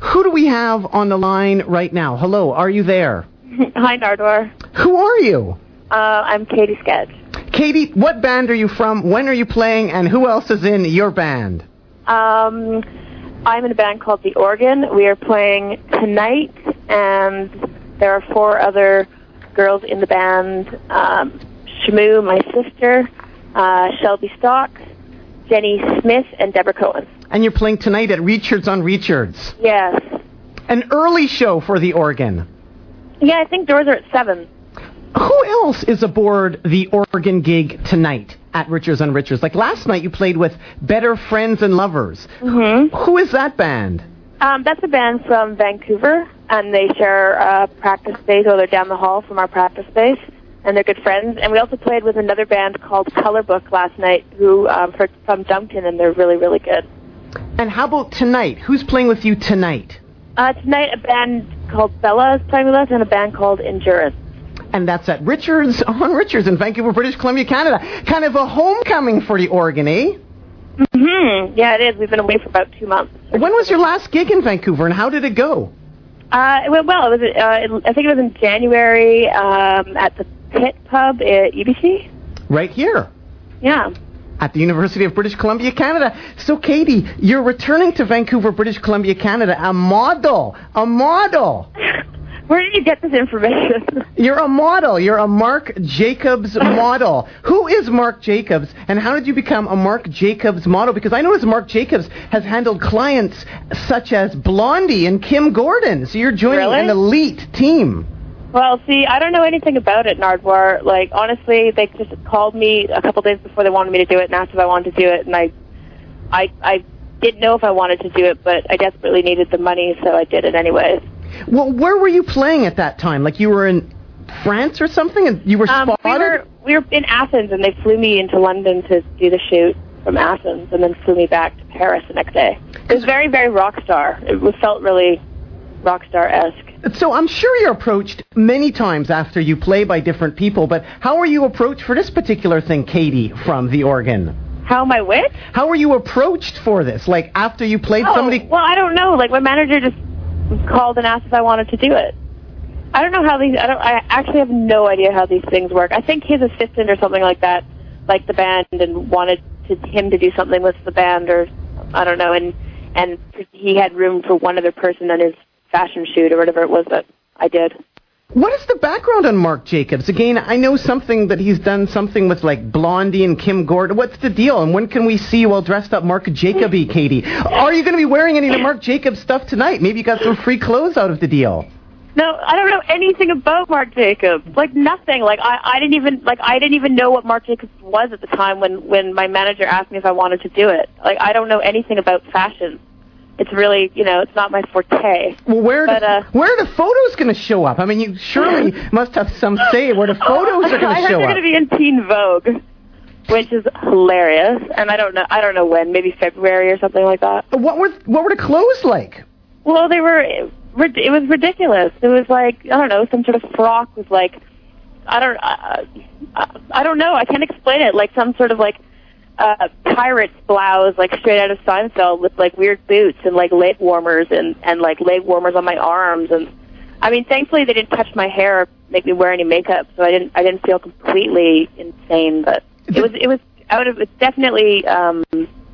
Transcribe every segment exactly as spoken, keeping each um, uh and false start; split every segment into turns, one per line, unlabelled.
Who do we have on the line right now? Hello, are you there?
Hi, Nardwar.
Who are you?
Uh, I'm Katie Sketch.
Katie, what band are you from? When are you playing? And who else is in your band?
Um, I'm in a band called The Organ. We are playing tonight, and there are four other girls in the band. Um, Shamu, my sister, uh, Shelby Stock, Jenny Smith, and Deborah Cohen.
And you're playing tonight at Richards on Richards.
Yes.
An early show for The Organ.
Yeah, I think doors are at seven.
Who else is aboard the Organ gig tonight at Richards on Richards? Like last night you played with Better Friends and Lovers.
Mm-hmm.
Who is that band?
Um, that's a band from Vancouver, and they share a practice space, or they're down the hall from our practice space, and they're good friends. And we also played with another band called Color Book last night, who um, for, from Duncan, and they're really, really good.
And how about tonight? Who's playing with you tonight?
Uh, tonight, a band called Bella is playing with us, and a band called Endurance.
And that's at Richards on Richards in Vancouver, British Columbia, Canada. Kind of a homecoming for the Organ, eh?
Mm-hmm. Yeah, it is. We've been away for about two months.
When was your last gig in Vancouver, and how did it go?
Uh, it went well. It was. Uh, I think it was in January um, at the Pit Pub at U B C.
Right here.
Yeah.
At the University of British Columbia, Canada. So, Katie, you're returning to Vancouver, British Columbia, Canada, a model. A model.
Where did you get this information?
You're a model. You're a Marc Jacobs model. Who is Marc Jacobs, and how did you become a Marc Jacobs model? Because I noticed Marc Jacobs has handled clients such as Blondie and Kim Gordon. So you're joining
Really?
an elite team.
Well, see, I don't know anything about it, Nardwar. Like, honestly, they just called me a couple days before they wanted me to do it and asked if I wanted to do it, and I, I, I didn't know if I wanted to do it, but I desperately needed the money, so I did it anyways.
Well, where were you playing at that time? Like you were in France or something, and you were
um,
spotted?
We were, we were in Athens, and they flew me into London to do the shoot from Athens, and then flew me back to Paris the next day. It was very, very rock star. It was, felt really rock star-esque.
So I'm sure you're approached many times after you play by different people, but how were you approached for this particular thing, Katie, from The Organ?
How am I with?
How were you approached for this? Like after you played
oh,
somebody...
Well, I don't know. Like my manager just called and asked if I wanted to do it. I don't know how these. I don't. I actually have no idea how these things work. I think his assistant or something like that liked the band and wanted to, him to do something with the band, or I don't know. And and he had room for one other person on his fashion shoot or whatever it was that I did.
What is the background on Marc Jacobs? Again, I know something that he's done something with like Blondie and Kim Gordon. What's the deal? And when can we see you all dressed up Marc Jacoby, Katie? Are you going to be wearing any of the Marc Jacobs stuff tonight? Maybe you got some free clothes out of the deal.
No, I don't know anything about Marc Jacobs. Like nothing. Like I, I didn't even like I didn't even know what Marc Jacobs was at the time when when my manager asked me if I wanted to do it. Like I don't know anything about fashion. It's really, you know, it's not my forte.
Well, where
but,
the,
uh,
where are the photos going to show up? I mean, you surely must have some say where the photos are going to show
I heard they're
up.
going to be in Teen Vogue, which is hilarious. And I don't know, I don't know when, maybe February or something like that.
What were what were the clothes like?
Well, they were, it was ridiculous. It was like, I don't know, some sort of frock with like, I don't, uh, I don't know, I can't explain it. Like some sort of like, uh, pirate's blouse, like straight out of Seinfeld, with like weird boots and like leg warmers and, and like leg warmers on my arms. And I mean, thankfully they didn't touch my hair or make me wear any makeup, so I didn't, I didn't feel completely insane, but it was, it was out of, it's definitely, um,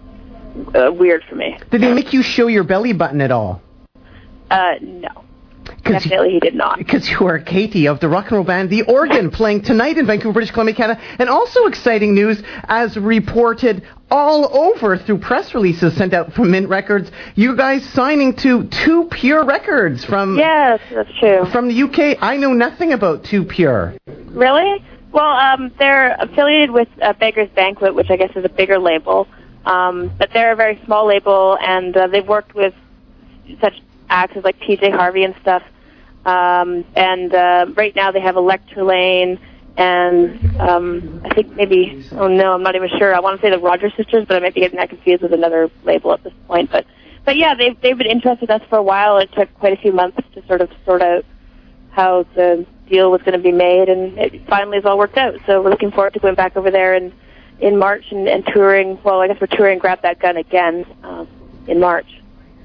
uh, weird for me.
Did they make you show your belly button at all?
Uh, no. Definitely he did not.
Because you are Katie of the rock and roll band The Organ, playing tonight in Vancouver, British Columbia, Canada. And also exciting news, as reported all over through press releases sent out from Mint Records, you guys signing to Two Pure Records from...
Yes, that's true.
From the U K. I know nothing about Two Pure.
Really? Well, um, they're affiliated with uh, Beggar's Banquet, which I guess is a bigger label. Um, but they're a very small label, and uh, they've worked with such acts as like P J Harvey and stuff. Um, and uh, right now they have Electrolane and um, I think maybe, oh no, I'm not even sure. I want to say the Rogers Sisters, but I might be getting that confused with another label at this point. But but yeah, they've, they've been interested in us for a while. It took quite a few months to sort of sort out how the deal was going to be made, and it finally has all worked out. So we're looking forward to going back over there in, in March and, and touring. Well, I guess we're touring Grab That Gun again um, in March.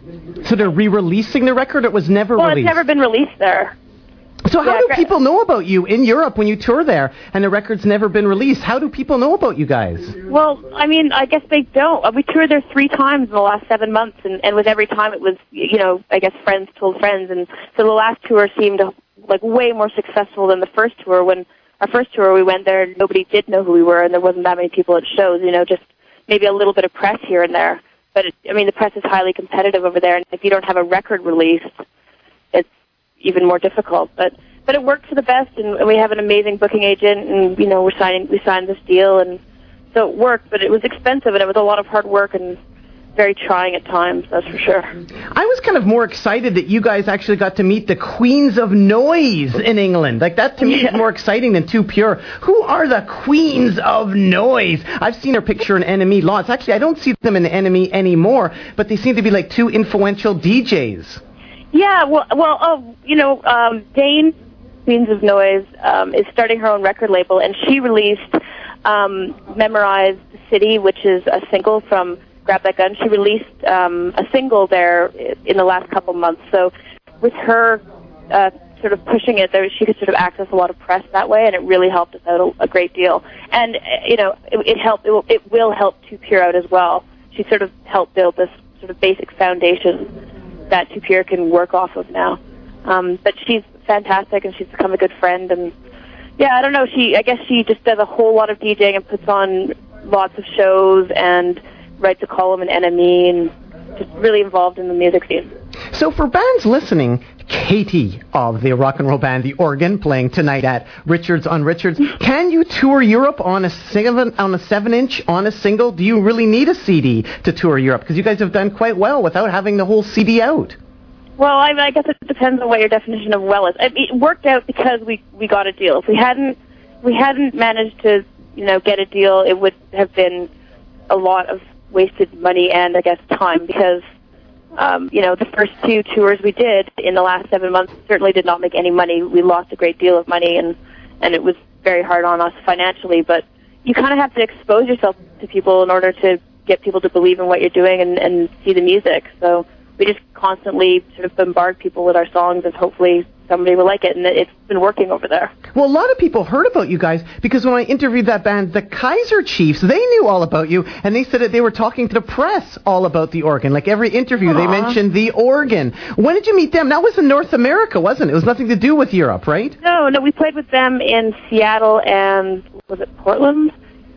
So they're re-releasing the record? It was never
well,
released?
Well, it's never been released there.
So how
yeah,
do
great.
people know about you in Europe when you tour there and the record's never been released? How do people know about you guys?
Well, I mean, I guess they don't. We toured there three times in the last seven months, and, and with every time it was, you know, I guess friends told friends. And so the last tour seemed like way more successful than the first tour. When our first tour, we went there, nobody did know who we were, and there wasn't that many people at shows, you know, just maybe a little bit of press here and there. But, it, I mean, the press is highly competitive over there, and if you don't have a record released, it's even more difficult. But but it worked for the best, and we have an amazing booking agent, and, you know, we're signing, we signed this deal, and so it worked, but it was expensive, and it was a lot of hard work, and very trying at times, that's for sure.
I was kind of more excited that you guys actually got to meet the Queens of Noise in England. Like, that to me yeah. is more exciting than Too Pure. Who are the Queens of Noise? I've seen her picture in Enemy lots. Actually, I don't see them in Enemy anymore, but they seem to be like two influential D Js.
Yeah, well, well, oh, you know, um, Dane, Queens of Noise, um, is starting her own record label, and she released um, Memorize the City, which is a single from Grab That Gun. She released um, a single there in the last couple months. So with her uh, sort of pushing it, there, she could sort of access a lot of press that way, and it really helped us out a, a great deal. And, uh, you know, it, it helped. It will, it will help Too Pure out as well. She sort of helped build this sort of basic foundation that Too Pure can work off of now. Um, but she's fantastic, and she's become a good friend. And, yeah, I don't know. She, I guess she just does a whole lot of DJing and puts on lots of shows and writes a column in Enemy, and just really involved in the music scene.
So for bands listening, Katie of the rock and roll band The Organ playing tonight at Richards on Richards. Can you tour Europe on a seven on a seven inch on a single? Do you really need a C D to tour Europe? Because you guys have done quite well without having the whole C D out.
Well, I, I guess it depends on what your definition of well is. I mean, it worked out because we we got a deal. If we hadn't we hadn't managed to you know get a deal, it would have been a lot of wasted money and I guess time, because um, you know the first two tours we did in the last seven months certainly did not make any money. We lost a great deal of money, and and it was very hard on us financially. But you kind of have to expose yourself to people in order to get people to believe in what you're doing and, and see the music. So we just constantly sort of bombard people with our songs, and hopefully somebody will like it, and it's been working over there.
Well, a lot of people heard about you guys because when I interviewed that band, the Kaiser Chiefs, they knew all about you, and they said that they were talking to the press all about The Organ. Like every interview, Aww. They mentioned The Organ. When did you meet them? That was in North America, wasn't it? It was nothing to do with Europe, right?
No, no, we played with them in Seattle and, was it Portland?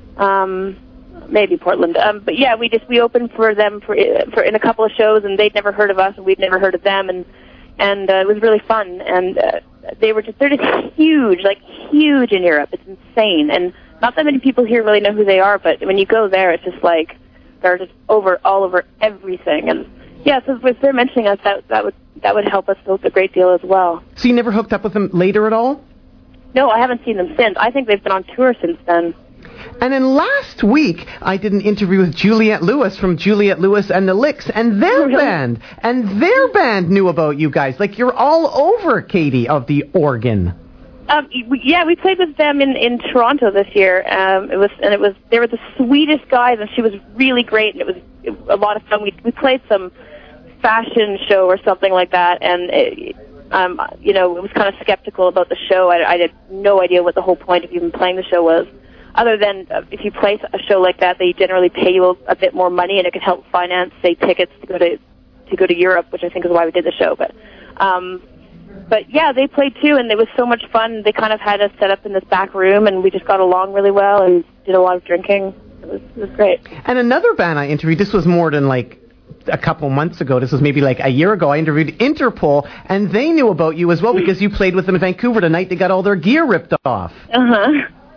Um... Maybe Portland, um, but yeah, we just we opened for them for for in a couple of shows, and they'd never heard of us, and we'd never heard of them, and and uh, it was really fun. And uh, they were just they're just huge, like huge in Europe. It's insane, and not that many people here really know who they are. But when you go there, it's just like they're just over all over everything. And yeah, so if they're mentioning us, that that would that would help us build a great deal as well.
So you never hooked up with them later at all?
No, I haven't seen them since. I think they've been on tour since then.
And then last week, I did an interview with Juliette Lewis from Juliette Lewis and the Licks, and their really? band, and their band knew about you guys. Like, you're all over, Katie, of The Organ.
Um, yeah, we played with them in, in Toronto this year. Um, it was, and it was, they were the sweetest guys, and she was really great, and it was, it was a lot of fun. We we played some fashion show or something like that, and it, um, you know, it was kind of skeptical about the show. I, I had no idea what the whole point of even playing the show was. Other than uh, if you play a show like that, they generally pay you a, a bit more money, and it can help finance, say, tickets to go to to go to Europe, which I think is why we did the show. But, um, but yeah, they played too, and it was so much fun. They kind of had us set up in this back room, and we just got along really well and did a lot of drinking. It was, it was great.
And another band I interviewed, this was more than like a couple months ago. This was maybe like a year ago. I interviewed Interpol, and they knew about you as well because you played with them in Vancouver the night they got all their gear ripped off.
Uh huh.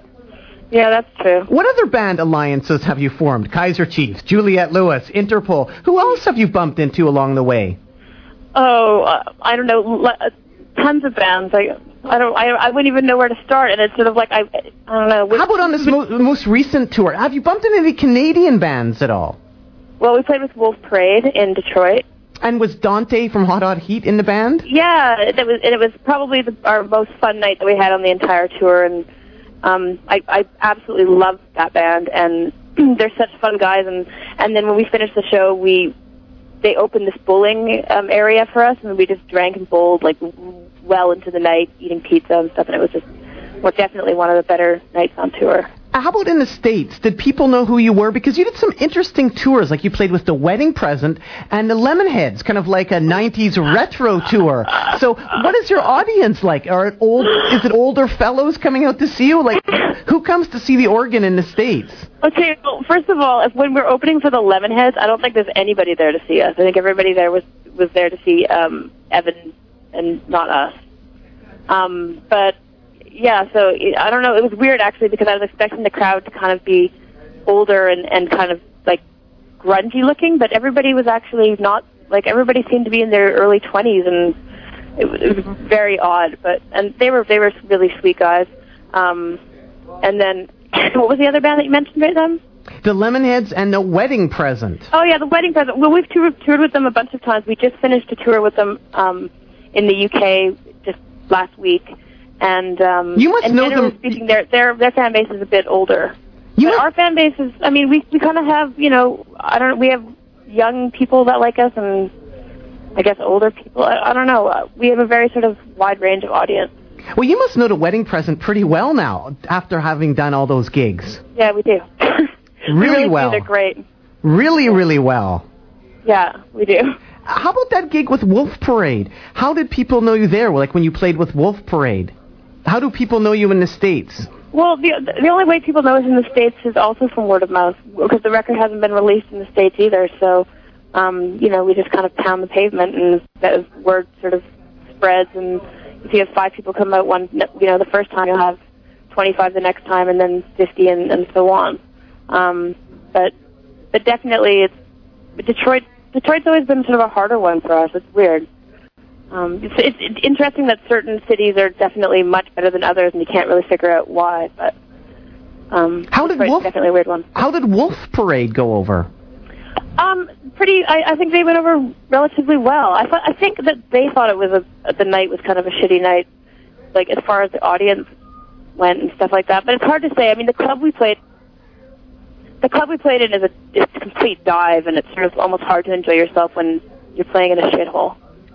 Yeah, that's true.
What other band alliances have you formed? Kaiser Chiefs, Juliette Lewis, Interpol. Who else have you bumped into along the way?
Oh, uh, I don't know. L- tons of bands. I, I don't. I, I wouldn't even know where to start. And it's sort of like I, I don't know.
How about on this mo- most recent tour? Have you bumped into any Canadian bands at all?
Well, we played with Wolf Parade in Detroit.
And was Dante from Hot Hot Heat in the band?
Yeah, it was. And it was probably the, our most fun night that we had on the entire tour. And Um, I, I absolutely loved that band, and they're such fun guys. And, and then when we finished the show, we they opened this bowling um, area for us, and we just drank and bowled like well into the night, eating pizza and stuff, and it was just well, definitely one of the better nights on tour.
How about in the States? Did people know who you were? Because you did some interesting tours, like you played with the Wedding Present and the Lemonheads, kind of like a nineties retro tour. So what is your audience like? Are it old, is it older fellows coming out to see you? Like, who comes to see the organ in the States?
Okay, well, first of all, if, when we're opening for the Lemonheads, I don't think there's anybody there to see us. I think everybody there was, was there to see um, Evan and not us. Um, but... Yeah, so I don't know. It was weird, actually, because I was expecting the crowd to kind of be older and, and kind of, like, grungy looking, but everybody was actually not, like, everybody seemed to be in their early twenties, and it was, it was very odd, but, and they were, they were really sweet guys. Um, and then, what was the other band that you mentioned right then?
The Lemonheads and the Wedding Present.
Oh, yeah, the Wedding Present. Well, we've toured, toured with them a bunch of times. We just finished a tour with them um, in the U K just last week. And um,
you must
and
know
generally
them.
Speaking, their their their fan base is a bit older.
You
but
must...
our fan base is. I mean, we we kind of have you know I don't. We have young people that like us, and I guess older people. I, I don't know. Uh, we have a very sort of wide range of audience.
Well, you must know the Wedding Present pretty well now, after having done all those gigs.
Yeah, we do. we
really,
really
well.
Do. They're great.
Really, really well.
Yeah, we do.
How about that gig with Wolf Parade? How did people know you there? Like when you played with Wolf Parade? How do people know you in the States?
Well, the the only way people know us in the States is also from word of mouth, because the record hasn't been released in the States either. So, um, you know, we just kind of pound the pavement, and that word sort of spreads. And if you have five people come out one, you know, the first time, you'll have twenty-five the next time, and then fifty, and, and so on. Um, but but definitely, it's Detroit. Detroit's always been sort of a harder one for us. It's weird. Um, it's, it's, it's interesting that certain cities are definitely much better than others, and you can't really figure out why. But um,
how did
Wolf, definitely a weird one.
How did Wolf Parade go over?
Um, pretty. I, I think they went over relatively well. I thought. I think that they thought it was a the night was kind of a shitty night, like as far as the audience went and stuff like that. But it's hard to say. I mean, the club we played, the club we played in is a, it's a complete dive, and it's sort of almost hard to enjoy yourself when you're playing in a shithole.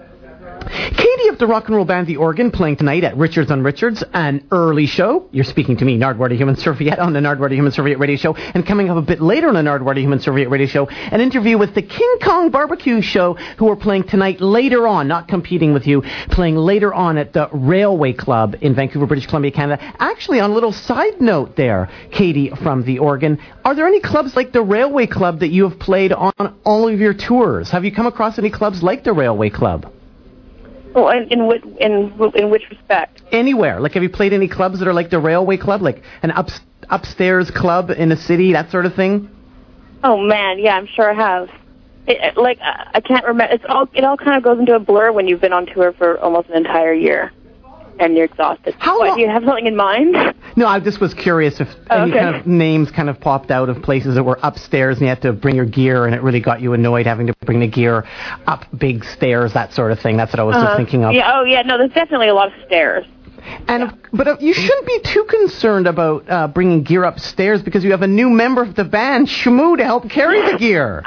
Katie of the rock and roll band The Organ playing tonight at Richards on Richards, an early show. You're speaking to me, Nardwuar Human Serviette, on the Nardwuar Human Serviette Radio Show. And coming up a bit later on the Nardwuar Human Serviette Radio Show, an interview with the King Kong Barbecue Show, who are playing tonight later on, not competing with you, playing later on at the Railway Club in Vancouver, British Columbia, Canada. Actually, on a little side note there, Katie from The Organ, are there any clubs like the Railway Club that you have played on all of your tours? Have you come across any clubs like the Railway Club?
Oh, in in, which, in in which respect?
Anywhere. Like, have you played any clubs that are like the Railway Club, like an up, upstairs club in a city, that sort of thing?
Oh man, yeah, I'm sure I have. It, like, I can't remember. It's all it all kind of goes into a blur when you've been on tour for almost an entire year, and you're exhausted.
How
Why,
long?
do you have something in mind?
No, I just was curious if
oh,
any
okay.
kind of names kind of popped out of places that were upstairs and you had to bring your gear, and it really got you annoyed having to bring the gear up big stairs, that sort of thing. That's what I was
uh,
just thinking of.
Yeah. Oh, yeah. No, there's definitely a lot of stairs.
And
yeah.
if, but uh, you shouldn't be too concerned about uh, bringing gear upstairs, because you have a new member of the band, Shamu, to help carry the gear.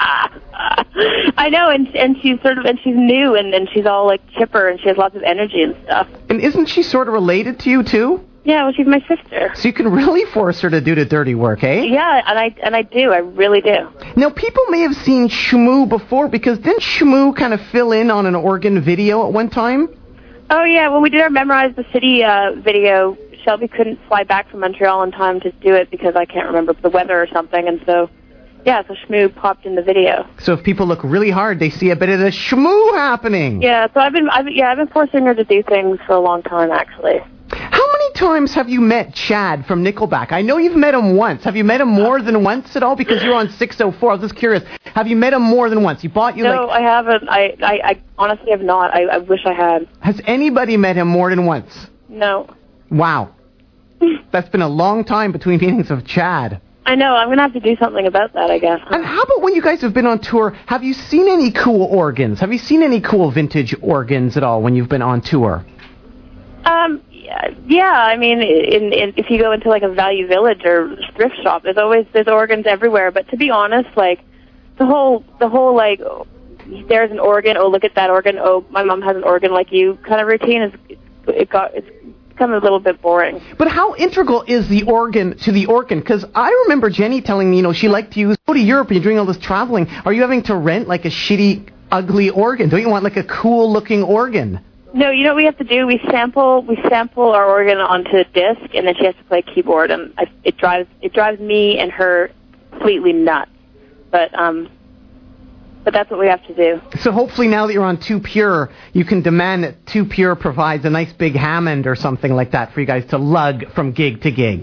I know, and and she's sort of and she's new, and, and she's all like chipper, and she has lots of energy and stuff.
And isn't she sort of related to you too?
Yeah, well, she's my sister.
So you can really force her to do the dirty work, eh?
Yeah, and I and I do, I really do.
Now, people may have seen Shamu before, because didn't Shamu kind of fill in on an organ video at one time?
Oh, yeah, when we did our Memorize the City uh, video, Shelby couldn't fly back from Montreal in time to do it because I can't remember the weather or something, and so, yeah, so Shmoo popped in the video.
So if people look really hard, they see a bit of the Shmoo happening.
Yeah, so I've been, I've, yeah, I've been forcing her to do things for a long time, actually.
How many times have you met Chad from Nickelback? I know you've met him once. Have you met him more than once at all? Because you're on six oh four. I was just curious. Have you met him more than once? He bought you
no,
like...
I haven't. I, I, I honestly have not. I, I wish I had.
Has anybody met him more than once?
No.
Wow. That's been a long time between meetings of Chad.
I know. I'm going to have to do something about that, I guess.
And how about when you guys have been on tour, have you seen any cool organs? Have you seen any cool vintage organs at all when you've been on tour?
Um... Yeah, I mean, in, in, if you go into like a Value Village or thrift shop, there's always there's organs everywhere. But to be honest, like the whole the whole like there's an organ. Oh, look at that organ. Oh, my mom has an organ like you. Kind of routine is it got it's become a little bit boring.
But how integral is the organ to the organ? Because I remember Jenny telling me, you know, she liked to use go to Europe and you're doing all this traveling. Are you having to rent like a shitty, ugly organ? Don't you want like a cool looking organ?
No, you know what we have to do? We sample we sample our organ onto a disc, and then she has to play keyboard, and I, it drives it drives me and her completely nuts. But um, but that's what we have to do. So
hopefully now that you're on Too Pure, you can demand that Too Pure provides a nice big Hammond or something like that for you guys to lug from gig to gig.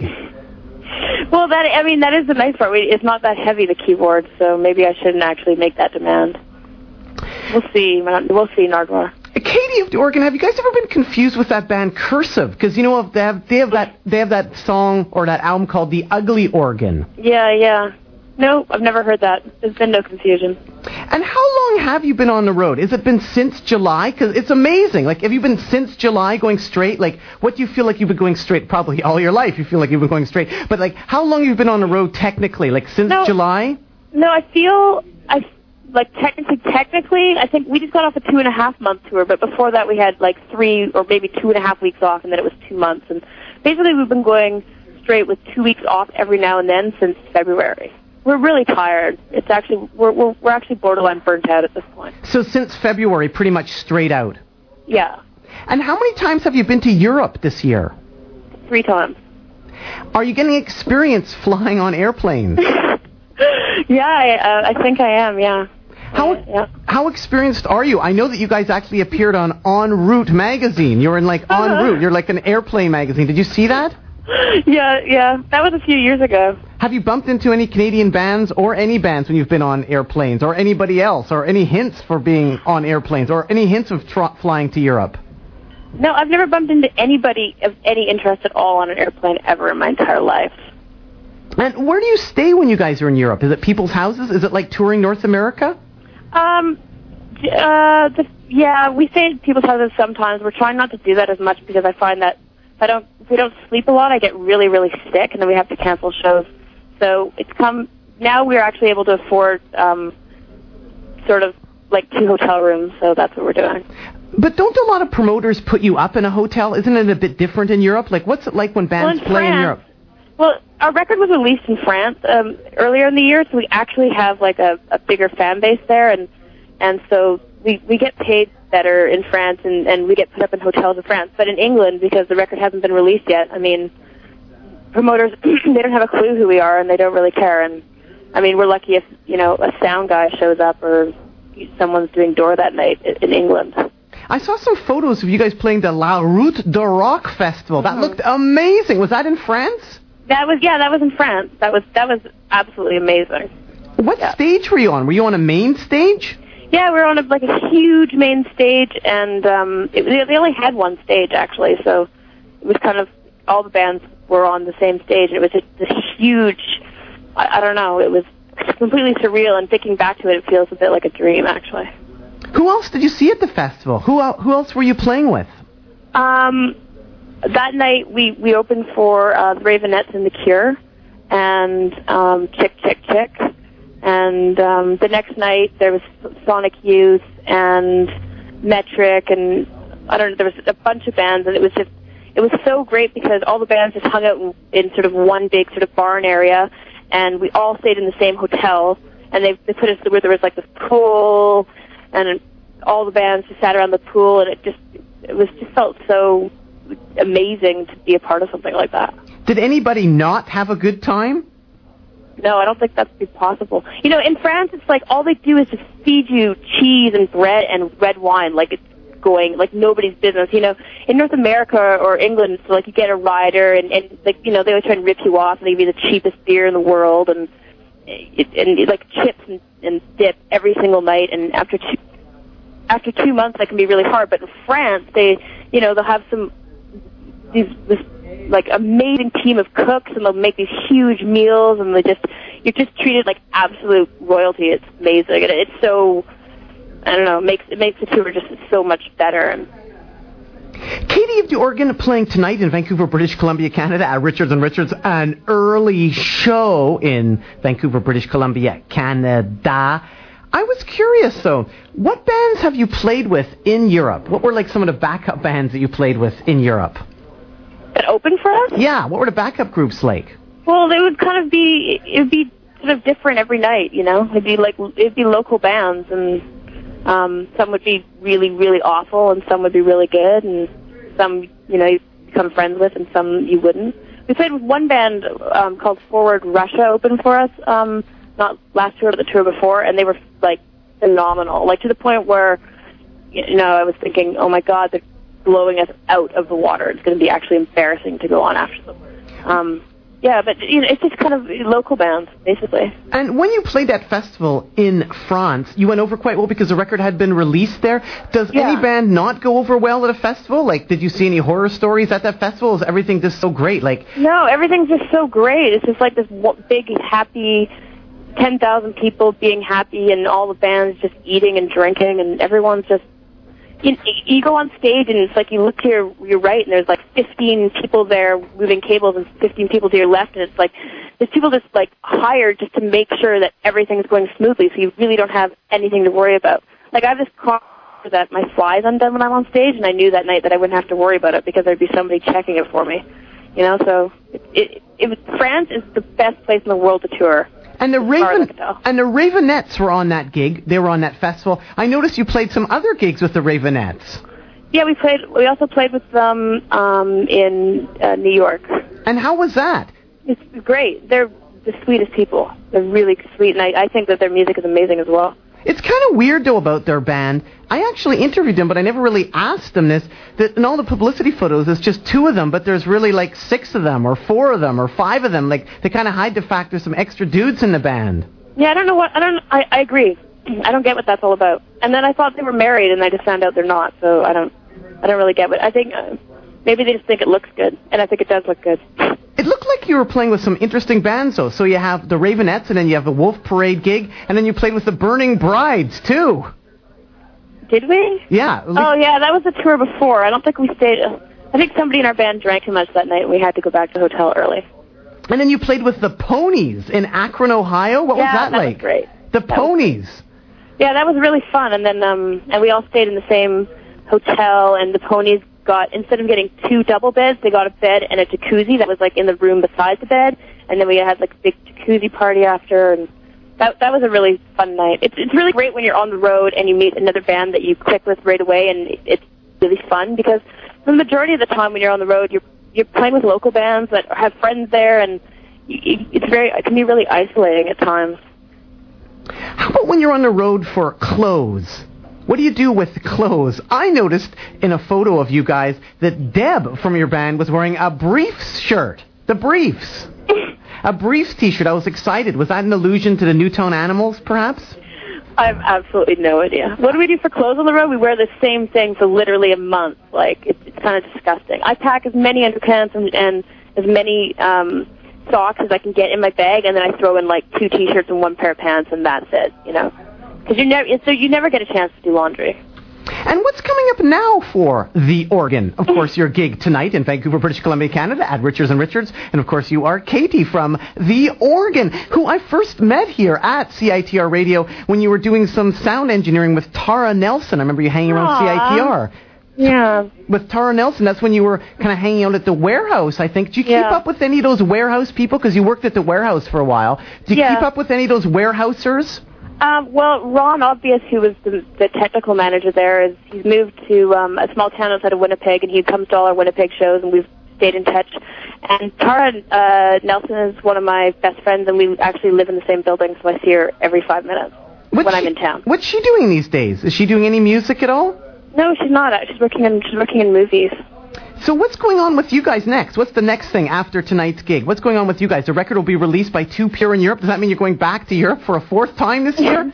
Well, that I mean that is the nice part. We, it's not that heavy, the keyboard, so maybe I shouldn't actually make that demand. We'll see. We'll see, Nardwuar.
Katie of the Organ, have you guys ever been confused with that band Cursive? Because you know they have they have that they have that song or that album called The Ugly Organ.
Yeah, yeah. No, I've never heard that. There's been no confusion.
And how long have you been on the road? Has it been since July? Because it's amazing. Like, have you been since July going straight? Like, what do you feel like you've been going straight? Probably all your life you feel like you've been going straight. But like, how long have you been on the road technically? Like since
no,
July?
No, I feel I. Like, technically, technically, I think we just got off a two and a half month tour, but before that we had, like, three or maybe two and a half weeks off, and then it was two months. And basically we've been going straight with two weeks off every now and then since February. We're really tired. It's actually, we're, we're, we're actually borderline burnt out at this point.
So since February, pretty much straight out?
Yeah.
And how many times have you been to Europe this year?
Three times.
Are you getting experience flying on airplanes?
Yeah, I, uh, I think I am, yeah.
How
yeah.
how experienced are you? I know that you guys actually appeared on En Route magazine. You were in like En
uh-huh.
Route. You're like an airplane magazine. Did you see that?
Yeah, yeah. That was a few years ago.
Have you bumped into any Canadian bands or any bands when you've been on airplanes, or anybody else, or any hints for being on airplanes, or any hints of tr- flying to Europe?
No, I've never bumped into anybody of any interest at all on an airplane ever in my entire life.
And where do you stay when you guys are in Europe? Is it people's houses? Is it like touring North America?
Um, uh, the, yeah, we stay at people's houses sometimes. We're trying not to do that as much because I find that if I don't, if we don't sleep a lot, I get really, really sick, and then we have to cancel shows. So it's come now. We're actually able to afford um, sort of like two hotel rooms. So that's what we're doing.
But don't a lot of promoters put you up in a hotel? Isn't it a bit different in Europe? Like, what's it like when bands
well, in
play
France,
in Europe?
Well, our record was released in France um, earlier in the year, so we actually have like a, a bigger fan base there, and and so we we get paid better in France, and, and we get put up in hotels in France. But in England, because the record hasn't been released yet, I mean, promoters they don't have a clue who we are, and they don't really care. And I mean, we're lucky if you know a sound guy shows up or someone's doing door that night in England.
I saw some photos of you guys playing the La Route de Rock Festival. That mm-hmm. looked amazing. Was that in France?
That was yeah, that was in France. That was that was absolutely amazing.
What
yeah.
stage were you on? Were you on a main stage?
Yeah, we were on a, like a huge main stage, and um, it, they only had one stage actually, so it was kind of all the bands were on the same stage, and it was just this huge. I, I don't know, it was completely surreal, and thinking back to it, it feels a bit like a dream actually.
Who else did you see at the festival? Who el- who else were you playing with?
Um. That night, we, we opened for uh, the Ravenettes and The Cure, and um, Chick, Chick, Chick. And um, the next night, there was Sonic Youth and Metric, and I don't know, there was a bunch of bands, and it was just, it was so great because all the bands just hung out in, in sort of one big sort of barn area, and we all stayed in the same hotel, and they, they put us where there was like this pool, and all the bands just sat around the pool, and it just, it was just felt so amazing to be a part of something like that.
Did anybody not have a good time?
No, I don't think that'd be possible. You know, in France, it's like all they do is just feed you cheese and bread and red wine, like it's going, like nobody's business. You know, in North America or England, it's like you get a rider and, and like, you know, they always try and rip you off and they give you the cheapest beer in the world and, it, and like chips and, and dip every single night. And after two, after two months, that can be really hard. But in France, they, you know, they'll have some, these, this, like, amazing team of cooks, and they'll make these huge meals, and they just, you're just treated like absolute royalty. It's amazing, and it's so, I don't know, it makes, it makes the tour just so much better. And
Katie of the Organ playing tonight in Vancouver, British Columbia, Canada at Richards and Richards, an early show in Vancouver, British Columbia, Canada. I was curious, though. What bands have you played with in Europe? What were, like, some of the backup bands that you played with in Europe?
That opened for us?
Yeah, what were the backup groups like?
Well, it would kind of be, it would be sort of different every night, you know? It'd be like, it'd be local bands, and um, some would be really, really awful, and some would be really good, and some, you know, you become friends with, and some you wouldn't. We played with one band um, called Forward Russia open for us, um, not last tour, but the tour before, and they were, like, phenomenal. Like, to the point where, you know, I was thinking, oh, my God, they're blowing us out of the water. It's going to be actually embarrassing to go on after them. Um, yeah, but you know, it's just kind of local bands, basically.
And when you played that festival in France, you went over quite well because the record had been released there. Does
Yeah.
any band not go over well at a festival? Like, did you see any horror stories at that festival? Is everything just so great? Like,
No, everything's just so great. It's just like this w- big, happy, ten thousand people being happy, and all the bands just eating and drinking, and everyone's just... You, you go on stage, and it's like you look to your, your right, and there's like fifteen people there moving cables, and fifteen people to your left, and it's like there's people just like hired just to make sure that everything's going smoothly, so you really don't have anything to worry about. Like, I have this car that my fly is undone when I'm on stage, and I knew that night that I wouldn't have to worry about it because there'd be somebody checking it for me. You know, so it, it, it was, France is the best place in the world to tour.
and the
As far as I
Raven
can tell.
and the Ravenettes were on that gig. They were on that festival. I noticed you played some other gigs with the Ravenettes.
Yeah, we played. We also played with them um, in uh, New York.
And how was that?
It's great. They're the sweetest people. They're really sweet, and I, I think that their music is amazing as well.
It's kind of weird, though, about their band. I actually interviewed them, but I never really asked them this. That in all the publicity photos, it's just two of them, but there's really like six of them, or four of them, or five of them. Like, they kind of hide the fact there's some extra dudes in the band.
Yeah, I don't know what. I don't. I, I agree. I don't get what that's all about. And then I thought they were married, and I just found out they're not. So I don't. I don't really get what. I think uh, maybe they just think it looks good, and I think it does look good.
It looked like you were playing with some interesting bands, though. So you have the Ravenettes, and then you have the Wolf Parade gig, and then you played with the Burning Brides, too.
Did we?
Yeah.
Oh, yeah, that was the tour before. I don't think we stayed. I think somebody in our band drank too much that night, and we had to go back to the hotel early.
And then you played with the Ponies in Akron, Ohio. What
yeah,
was that,
that
like?
Was great.
The
that
Ponies.
Was, yeah, that was really fun. And then, um, and we all stayed in the same hotel, and the Ponies got, instead of getting two double beds, they got a bed and a jacuzzi that was like in the room beside the bed, and then we had like a big jacuzzi party after, and that that was a really fun night. It's it's really great when you're on the road and you meet another band that you click with right away, and it's really fun because the majority of the time when you're on the road, you're you're playing with local bands that have friends there, and you, it's very it can be really isolating at times.
How about when you're on the road for clothes? What do you do with clothes? I noticed in a photo of you guys that Deb from your band was wearing a Briefs shirt. The Briefs. A Briefs t-shirt. I was excited. Was that an allusion to the Newtown Animals, perhaps?
I have absolutely no idea. What do we do for clothes on the road? We wear the same thing for literally a month. Like, it's, it's kind of disgusting. I pack as many underpants and, and as many um, socks as I can get in my bag, and then I throw in, like, two T-shirts and one pair of pants, and that's it, you know? Because you never, so you never get a chance to do laundry.
And what's coming up now for The Organ? Of course, your gig tonight in Vancouver, British Columbia, Canada, at Richards and Richards. And, of course, you are Katie from The Organ, who I first met here at C I T R Radio when you were doing some sound engineering with Tara Nelson. I remember you hanging around
Aww.
C I T R.
Yeah.
With Tara Nelson, that's when you were kind of hanging out at the warehouse, I think. Do you keep
Yeah.
up with any of those warehouse people? Because you worked at the warehouse for a while. Do you
Yeah.
keep up with any of those warehousers?
Um, well, Ron Obvious, who was the, the technical manager there, is he's moved to um, a small town outside of Winnipeg, and he comes to all our Winnipeg shows, and we've stayed in touch. And Tara uh, Nelson is one of my best friends, and we actually live in the same building, so I see her every five minutes
What's
when
she,
I'm in town.
What's she doing these days? Is she doing any music at all?
No, she's not. She's working in she's working in movies.
So what's going on with you guys next? What's the next thing after tonight's gig? What's going on with you guys? The record will be released by Two Pure in Europe. Does that mean you're going back to Europe for a fourth time this year?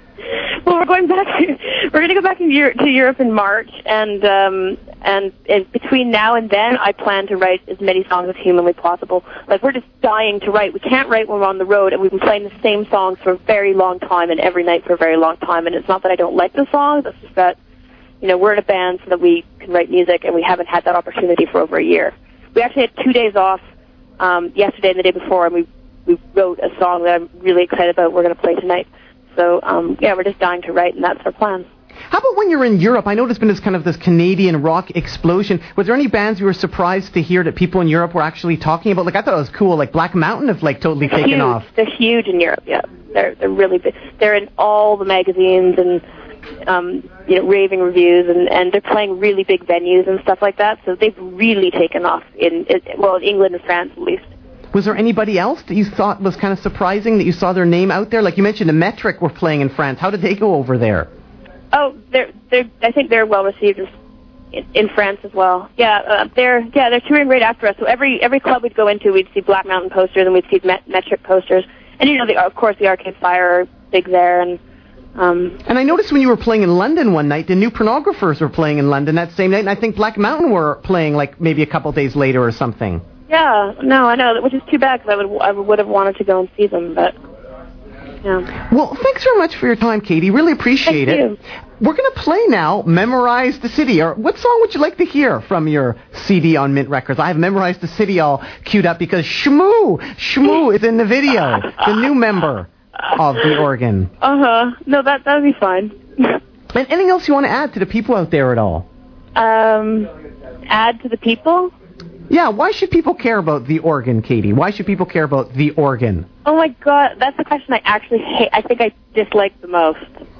Well, we're going back to we're going to go back in Europe, to Europe in March, and um, and and between now and then, I plan to write as many songs as humanly possible. Like, we're just dying to write. We can't write when we're on the road, and we've been playing the same songs for a very long time, and every night for a very long time. And it's not that I don't like the songs; it's just that, you know, we're in a band so that we can write music, and we haven't had that opportunity for over a year. We actually had two days off um, yesterday and the day before, and we we wrote a song that I'm really excited about. We're going to play tonight. So, um, yeah, we're just dying to write, and that's our plan.
How about when you're in Europe? I know there's been this kind of this Canadian rock explosion. Was there any bands you were surprised to hear that people in Europe were actually talking about? Like, I thought it was cool. Like, Black Mountain have, like, totally
They're
taken
huge.
off.
They're huge in Europe, yeah. They're they're really big. They're in all the magazines and, um, you know, raving reviews, and, and they're playing really big venues and stuff like that. So they've really taken off, in, in well, in England and France at least.
Was there anybody else that you thought was kind of surprising that you saw their name out there? Like you mentioned, the Metric were playing in France. How did they go over there?
Oh, they're they're. I think they're well received in, in France as well. Yeah, uh, they're yeah they're touring right after us. So every every club we'd go into, we'd see Black Mountain posters and we'd see Met- Metric posters, and you know, the, of course, the Arcade Fire are big there. And um,
and I noticed when you were playing in London one night, the New Pornographers were playing in London that same night, and I think Black Mountain were playing like maybe a couple days later or something.
Yeah, no, I know, which is too bad because I would I would have wanted to go and see them, but. Yeah.
Well, thanks very much for your time, Katie. Really appreciate
Thank
it.
You.
We're going to play now Memorize the City. Or what song would you like to hear from your C D on Mint Records? I have Memorize the City all queued up because Shmoo, Shmoo is in the video, the new member of the organ.
Uh-huh. No, that that would be fine.
And anything else you want to add to the people out there at all?
Um, add to the people?
Yeah, why should people care about the organ, Katie? Why should people care about the organ?
Oh my God, that's the question I actually hate. I think I dislike the most.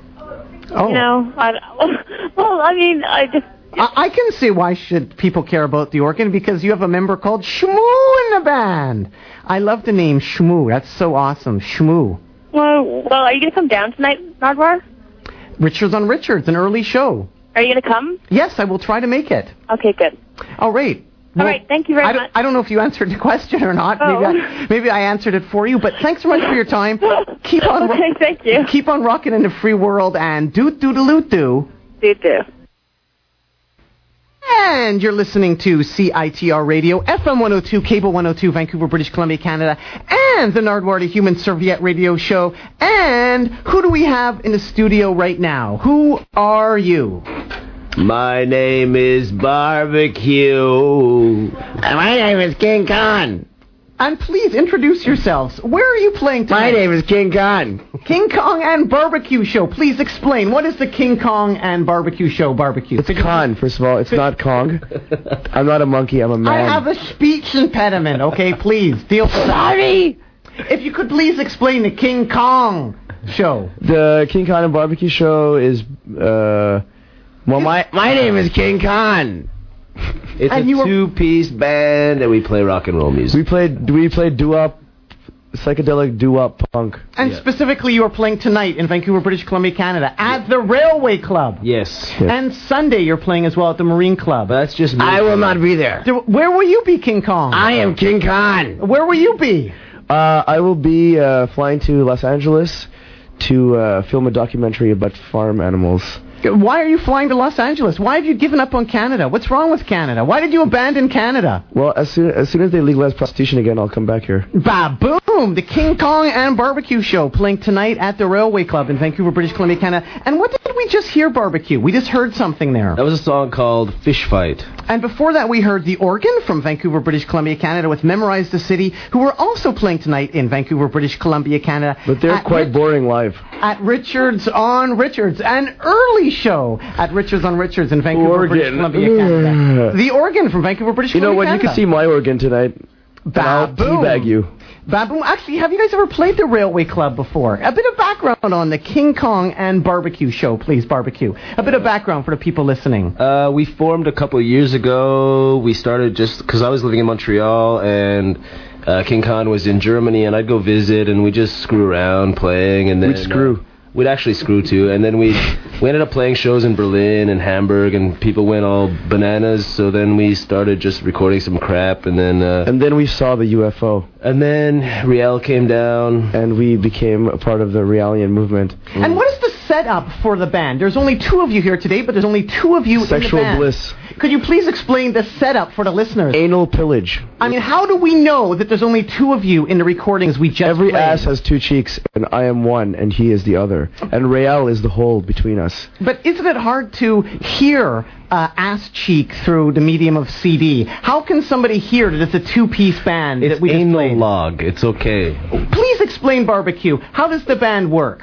Oh.
You know, I, well, I mean, I just.
I, I can see why should people care about the organ, because you have a member called Shmoo in the band. I love the name Shmoo. That's so awesome, Shmoo.
Well, well, are you gonna come down tonight, Nardwar?
Richards on Richards, an early show.
Are you gonna come?
Yes, I will try to make it.
Okay, good.
All right.
All
well,
right, thank you very
I
much.
I don't know if you answered the question or not.
Oh.
Maybe, I, maybe I answered it for you, but thanks so much for your time. Keep on
okay, thank you.
Keep on rocking in the free world, and doot doodaloot doo.
Doot doo.
And you're listening to C I T R Radio, F M one oh two, Cable one oh two, Vancouver, British Columbia, Canada, and the Nardwar the Human Serviette Radio Show. And who do we have in the studio right now? Who are you?
My name is Barbecue.
My name is King Kong.
And please introduce yourselves. Where are you playing tonight?
My name is King Kong.
King Kong and Barbecue Show. Please explain. What is the King Kong and Barbecue Show, Barbecue?
It's Kong, first of all. It's not Kong. I'm not a monkey. I'm a man.
I have a speech impediment, okay? Please, deal with it.
Sorry.
If you could please explain the King Kong Show.
The King Kong and Barbecue Show is, uh... Well, my, my name is King Kong.
It's
And
a
you were-
two-piece band, and we play rock and roll music.
We played, we played doo-wop, psychedelic doo-wop punk.
And
Yeah.
specifically, you are playing tonight in Vancouver, British Columbia, Canada, at the Railway Club.
Yes.
Yeah.
And Sunday, you're playing as well at the Marine Club.
But that's just me.
I will not be there.
Do- Where will you be, King Kong?
I am King Kong.
Where will you be?
Uh, I will be uh, flying to Los Angeles to uh, film a documentary about farm animals.
Why are you flying to Los Angeles? Why have you given up on Canada? What's wrong with Canada? Why did you abandon Canada?
Well, as soon as soon as they legalize prostitution again, I'll come back here.
Ba-boom! The King Kong and Barbecue Show playing tonight at the Railway Club in Vancouver, British Columbia, Canada. And what did we just hear, Barbecue? We just heard something there.
That was a song called Fish Fight.
And before that, we heard The Organ from Vancouver, British Columbia, Canada with Memorize the City, who are also playing tonight in Vancouver, British Columbia, Canada.
But they're
at
quite
Ri-
boring live.
At Richards on Richards, an early show at Richards on Richards in Vancouver,
Organ.
British Columbia, Canada. The Organ from Vancouver, British
You know
Columbia,
what? You
Canada.
can see my organ tonight. And I'll
Ba-boom.
teabag you.
Baboom. Actually, have you guys ever played the Railway Club before? A bit of background on the King Kong and Barbecue Show, please, Barbecue. A bit of background for the people listening.
Uh, we formed a couple of years ago. We started just because I was living in Montreal and uh, King Kong was in Germany, and I'd go visit, and we just screw around playing, and then
We'd screw.
Uh, we'd actually screw too, and then we we ended up playing shows in Berlin and Hamburg, and people went all bananas. So then we started just recording some crap, and then uh,
And then we saw the U F O.
and then Riel came down.
And we became a part of the Realian movement.
And what is the setup for the band? There's only two of you here today, but there's only two of you
Sexual
in the band.
bliss.
Could you please explain the setup for the listeners?
Anal pillage.
I mean, how do we know that there's only two of you in the recordings we just
Every
played?
ass has two cheeks, and I am one, and he is the other. And Real is the hole between us.
But isn't it hard to hear uh, ass cheek through the medium of C D? How can somebody hear that it's a two-piece band
It's
that we just played?
analog. It's okay.
Please explain, Barbecue. How does the band work?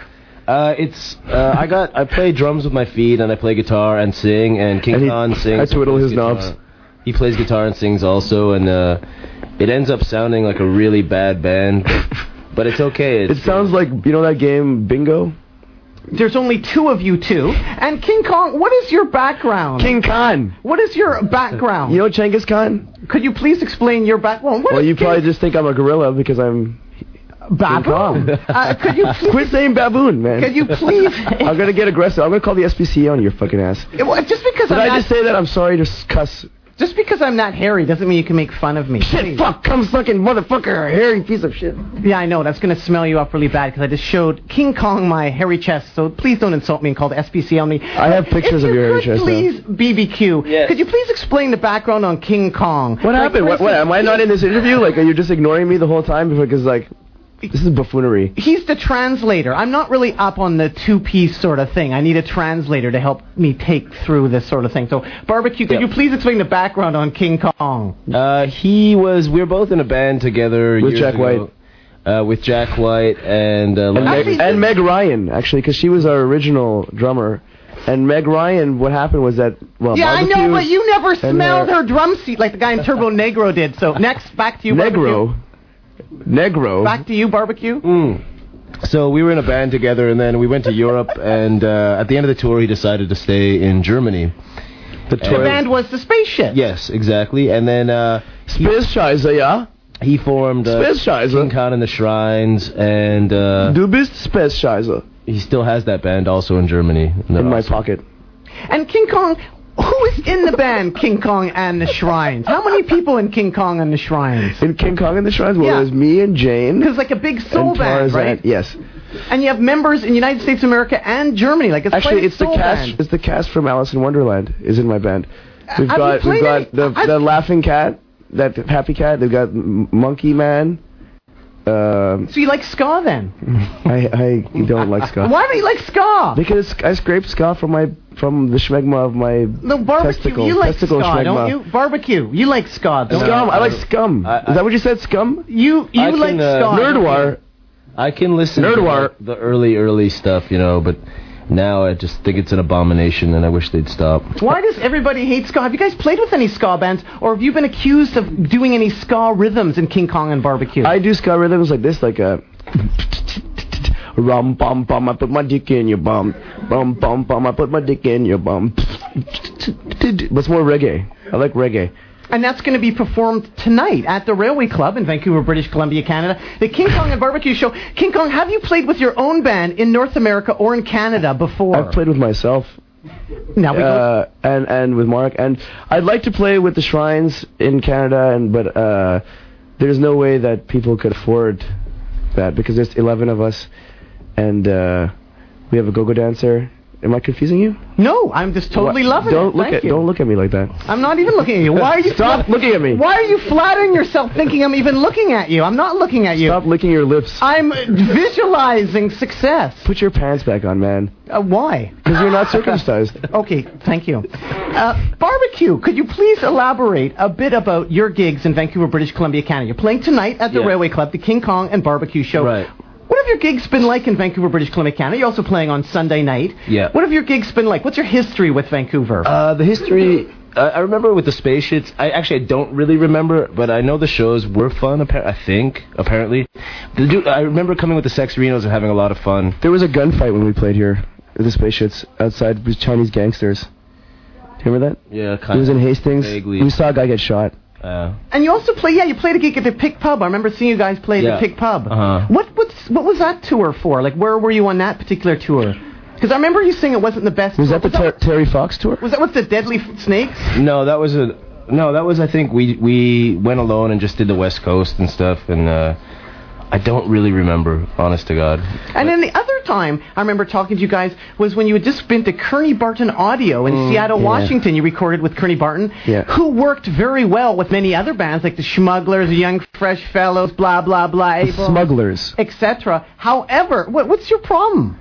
Uh, it's uh, I got I play drums with my feet and I play guitar and sing and King
And he-
Khan sings.
I twiddle
and
his
plays guitar.
knobs.
He plays guitar and sings also, and uh, it ends up sounding like a really bad band, but, but it's okay. It's,
It sounds like, you know that game Bingo?
There's only two of you two. And King Kong, what is your background?
King Khan.
What is your background?
You know Genghis Khan?
Could you please explain your background? What
Well,
is
you
King-
probably just think I'm a gorilla because I'm
baboon. uh, could you please?
Quit saying baboon, man.
Could you please?
I'm gonna get aggressive. I'm gonna call the S P C A on your fucking ass.
Well, just because
Did
I'm
I
not,
just say that? I'm sorry to s- cuss.
just because I'm not hairy doesn't mean you can make fun of me.
Shit,
Please.
fuck, come sucking motherfucker, hairy piece of shit.
Yeah, I know. That's going to smell you up really bad because I just showed King Kong my hairy chest. So please don't insult me and call the S P C A on me.
I have pictures
if
of your hairy
could
chest, though.
Please, B B Q.
Yes.
Could you please explain the background on King Kong?
What happened? What, what? Am I not in this interview? Like, are you just ignoring me the whole time? Because, like, this is buffoonery.
He's the translator. I'm not really up on the two-piece sort of thing. I need a translator to help me take through this sort of thing. So, Barbecue, could
Yep.
you please explain the background on King Kong?
Uh, he was. We were both in a band together
With
years
Jack
ago, Uh, with Jack White and uh,
And Meg,
Actually,
and Meg Ryan, actually, because she was our original drummer. And Meg Ryan, what happened was that, well,
Yeah, I know,
Barbecue
but you never smelled
uh,
her drum seat like the guy in Turbo Negro did. So, next, back to you, Barbecue.
Negro. Negro.
Back to you, Barbecue.
Mm. So we were in a band together, and then we went to Europe. And uh, at the end of the tour, he decided to stay in Germany.
The
The
toy.
band was the Spaceship.
Yes, exactly. And then uh, he,
Spitscheiße, ja?
he formed uh,
Spitscheiße.
King Khan and the Shrines, and uh,
Du bist Spitscheiße.
he still has that band also in Germany. And they're
In my
awesome.
pocket.
And King Kong, who is in the band King Kong and the Shrines? How many people in King Kong and the Shrines?
In King Kong and the Shrines, well,
Yeah.
there's me and Jane.
Because like a big soul
and
band,
Tarzan.
right?
Yes.
And you have members in the United States of America and Germany. Like it's
Actually,
quite a
it's the
soul
cast.
band.
It's the cast from Alice in Wonderland is in my band. We've
Have you
got we've
played
got
any-
the
I've-
the laughing cat, that happy cat. They've got M- Monkey Man. Um,
So you like ska then?
I I don't like ska.
Why do you like ska?
Because I scraped ska from my from the schmegma of my
No, barbecue.
testicle.
You like
testicle
ska,
schmegma.
don't you? Barbecue. You like ska, don't
Scum. I like
I-
scum.
I-
Is that what you said? Scum.
you? You
I
like
can, uh,
ska. don't you?
Nerdwar.
I can listen
Nerdwar.
to the, the early, early stuff, you know, but now I just think it's an abomination, and I wish they'd stop.
Why does everybody hate ska? Have you guys played with any ska bands, or have you been accused of doing any ska rhythms in King Kong and Barbecue?
I do ska rhythms like this, like a rum bum bum. I put my dick in your bum. Bum bum bum. I put my dick in your bum. What's more reggae? I like reggae.
And that's going to be performed tonight at the Railway Club in Vancouver, British Columbia, Canada. The King Kong and Barbecue Show. King Kong, have you played with your own band in North America or in Canada before?
I've played with myself.
Now we go.
Uh, and and with Mark, and I'd like to play with the Shrines in Canada, and but uh, there's no way that people could afford that because there's eleven of us, and uh, we have a go-go dancer. Am I confusing you?
No, I'm just totally
What?
loving
don't
it.
Look
Thank
at
you.
don't look at me like that.
I'm not even looking at you. Why are you
Stop
fla-
looking at me.
Why are you flattering yourself thinking I'm even looking at you? I'm not looking at you.
Stop licking your lips.
I'm visualizing success.
Put your pants back on, man.
Uh, why?
Because you're not circumcised.
Okay, thank you. Uh, barbecue, could you please elaborate a bit about your gigs in Vancouver, British Columbia, Canada? You're playing tonight at the
Yeah.
Railway Club, the King Kong and Barbecue Show.
Right.
What have your gigs been like in Vancouver, British Columbia, Canada? You're also playing on Sunday night.
Yeah.
What have your gigs been like? What's your history with Vancouver?
Uh, the history, uh, I remember with the spaceships. I actually I don't really remember, but I know the shows were fun. Appa- I think apparently, the dude, I remember coming with the Sex Renos and having a lot of fun.
There was a gunfight when we played here at the Spaceships outside with Chinese gangsters. Do you remember that?
Yeah,
It
kind
was in Hastings.
Vaguely.
We saw a guy get shot.
Uh,
And you also play, yeah, you played a gig at the Pig Pub. I remember seeing you guys play at
Yeah.
the Pig Pub.
Uh-huh.
What what's, what was that tour for? Like, where were you on that particular tour? Because I remember you saying it wasn't the best
Was
tour.
that the Ter- Terry Fox tour?
Was that with the Deadly F- Snakes?
no, that was a no. That was I think we we went alone and just did the West Coast and stuff, and uh, I don't really remember, honest to God.
And then the other time I remember talking to you guys was when you had just been to Kearney Barton Audio in Seattle,
yeah.
Washington. You recorded with Kearney Barton,
Yeah.
who worked very well with many other bands like the Schmugglers, the Young Fresh Fellows, blah, blah, blah,
The Smugglers.
et cetera. However, what, what's your problem?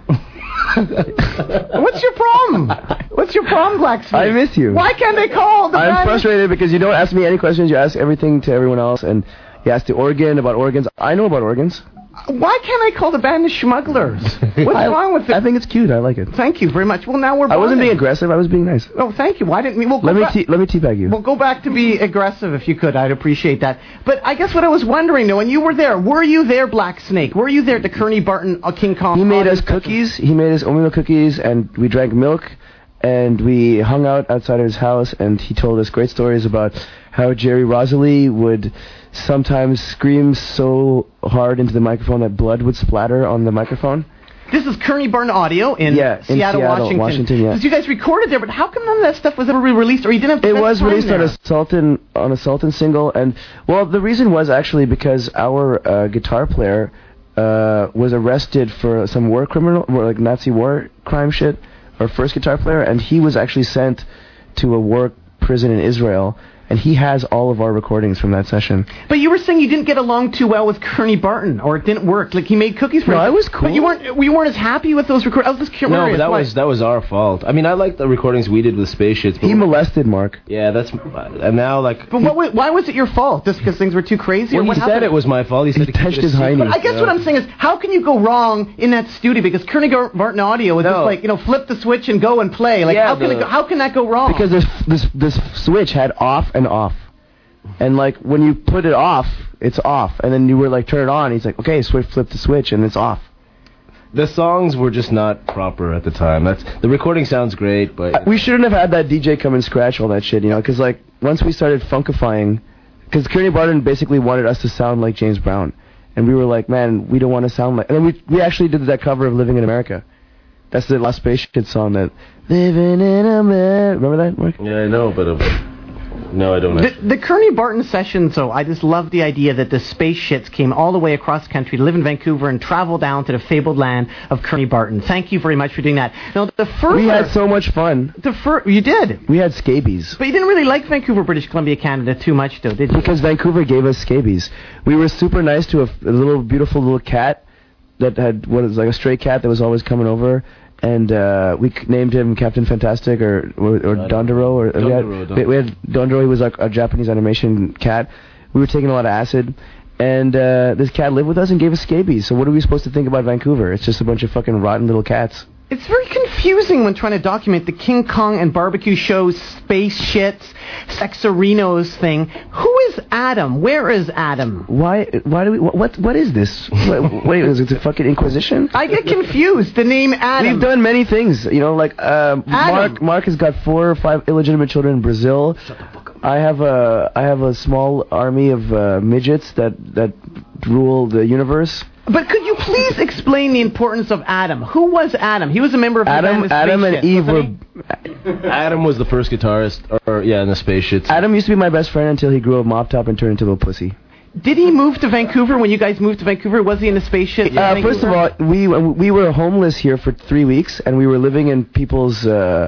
What's your problem? What's your problem, Blacksmith?
I miss you.
Why can't they call the
I'm
band?
frustrated because you don't ask me any questions. You ask everything to everyone else, and you ask the organ about organs. I know about organs.
Why can't I call the band the Schmugglers? What's
I,
wrong with it?
I think it's cute. I like it.
Thank you very much. Well, now we're
I wasn't
bonding.
being aggressive. I was being nice.
Oh, thank you. Why didn't we? We'll go
Let me
back-
te- let me teabag you.
We'll go back to be aggressive if you could. I'd appreciate that. But I guess what I was wondering, though, when you were there, were you there, Black Snake? Were you there at the Kearney Barton uh, King Kong?
He made
audio
us
session?
cookies. He made us oatmeal cookies, and we drank milk, and we hung out outside of his house, and he told us great stories about how Jerry Rosalie would sometimes scream so hard into the microphone that blood would splatter on the microphone.
This is Kearney Barton Audio in,
Yeah, in
Seattle,
Seattle,
Washington.
Washington, yeah.
Because you guys recorded there, but how come none of that stuff was ever re-released, or you didn't have
It
enough
was
time
released
there?
on a Sultan on a Sultan single, and well, the reason was actually because our uh, guitar player uh, was arrested for some war criminal, or like Nazi war crime shit. Our first guitar player, and he was actually sent to a war prison in Israel. And he has all of our recordings from that session.
But you were saying you didn't get along too well with Kearney Barton, or it didn't work. Like he made cookies for
No,
you.
I was cool.
But you weren't. You weren't as happy with those recordings. I was just curious.
No, but that
why?
was that was our fault. I mean, I like the recordings we did with Spaceships. But
He molested Mark.
yeah, that's and now like.
But what? wa- Why was it your fault? Just because things were too crazy?
Well,
or
he
what
said
happened?
it was my fault. He said
He
to keep
touched
it a
his hiney.
secret.
I guess what I'm saying is, how can you go wrong in that studio? Because Kearney Gar- Barton Audio was
No.
just like, you know, flip the switch and go and play. Like,
Yeah,
how can
the-
it go, how can that go wrong?
Because this this this switch had off and off. And like when you put it off, it's off. And then you were like, turn it on. He's like, okay, switch, flip the switch, and it's off.
The songs were just not proper at the time. That's the recording sounds great, but
We shouldn't have had that D J come and scratch all that shit, you know, because like once we started funkifying, because Kearney Barton basically wanted us to sound like James Brown, and we were like, man, we don't want to sound like. And then we we actually did that cover of Living in America. That's the last Spaceship song that Living in America. Remember that, Mark?
yeah, I know, but uh, no, I don't.
The, the Kearney Barton sessions, though, I just love the idea that the space shits came all the way across the country to live in Vancouver and travel down to the fabled land of Kearney Barton. Thank you very much for doing that. Now, the first
We had so much fun.
the fir- you did,
We had scabies.
but you didn't really like Vancouver, British Columbia, Canada too much, though, did you?
Because Vancouver gave us scabies. We were super nice to a, a little beautiful little cat that had what is like a stray cat that was always coming over, and uh, we c- named him Captain Fantastic or or, or Dondero or we, had,
Dondero,
we, we had Dondero. He was like a Japanese animation cat. We were taking a lot of acid, and uh, this cat lived with us and gave us scabies. So what are we supposed to think about Vancouver? It's just a bunch of fucking rotten little cats.
It's very confusing when trying to document the King Kong and barbecue shows, space shits, Sexarinos thing. Who is Adam? Where is Adam?
Why? Why do we? What? What, what is this? What, wait, is it a fucking Inquisition?
I get confused. The name Adam.
We've done many things, you know, like um,
Adam.
Mark. Mark has got four or five illegitimate children in Brazil. I have a I have a small army of uh, midgets that that rule the universe.
But could you please explain the importance of Adam? Who was Adam? He was a member of the
Adam,
band, the
Adam, and
Spaceships,
Eve were.
wasn't
Adam was the first guitarist, or yeah, in the Spaceships.
Adam used to be my best friend until he grew a mop top and turned into a little pussy.
he? Did he move to Vancouver when you guys moved to Vancouver? Was he in the Spaceship?
Uh, first of all, we we were homeless here for three weeks, and we were living in people's uh,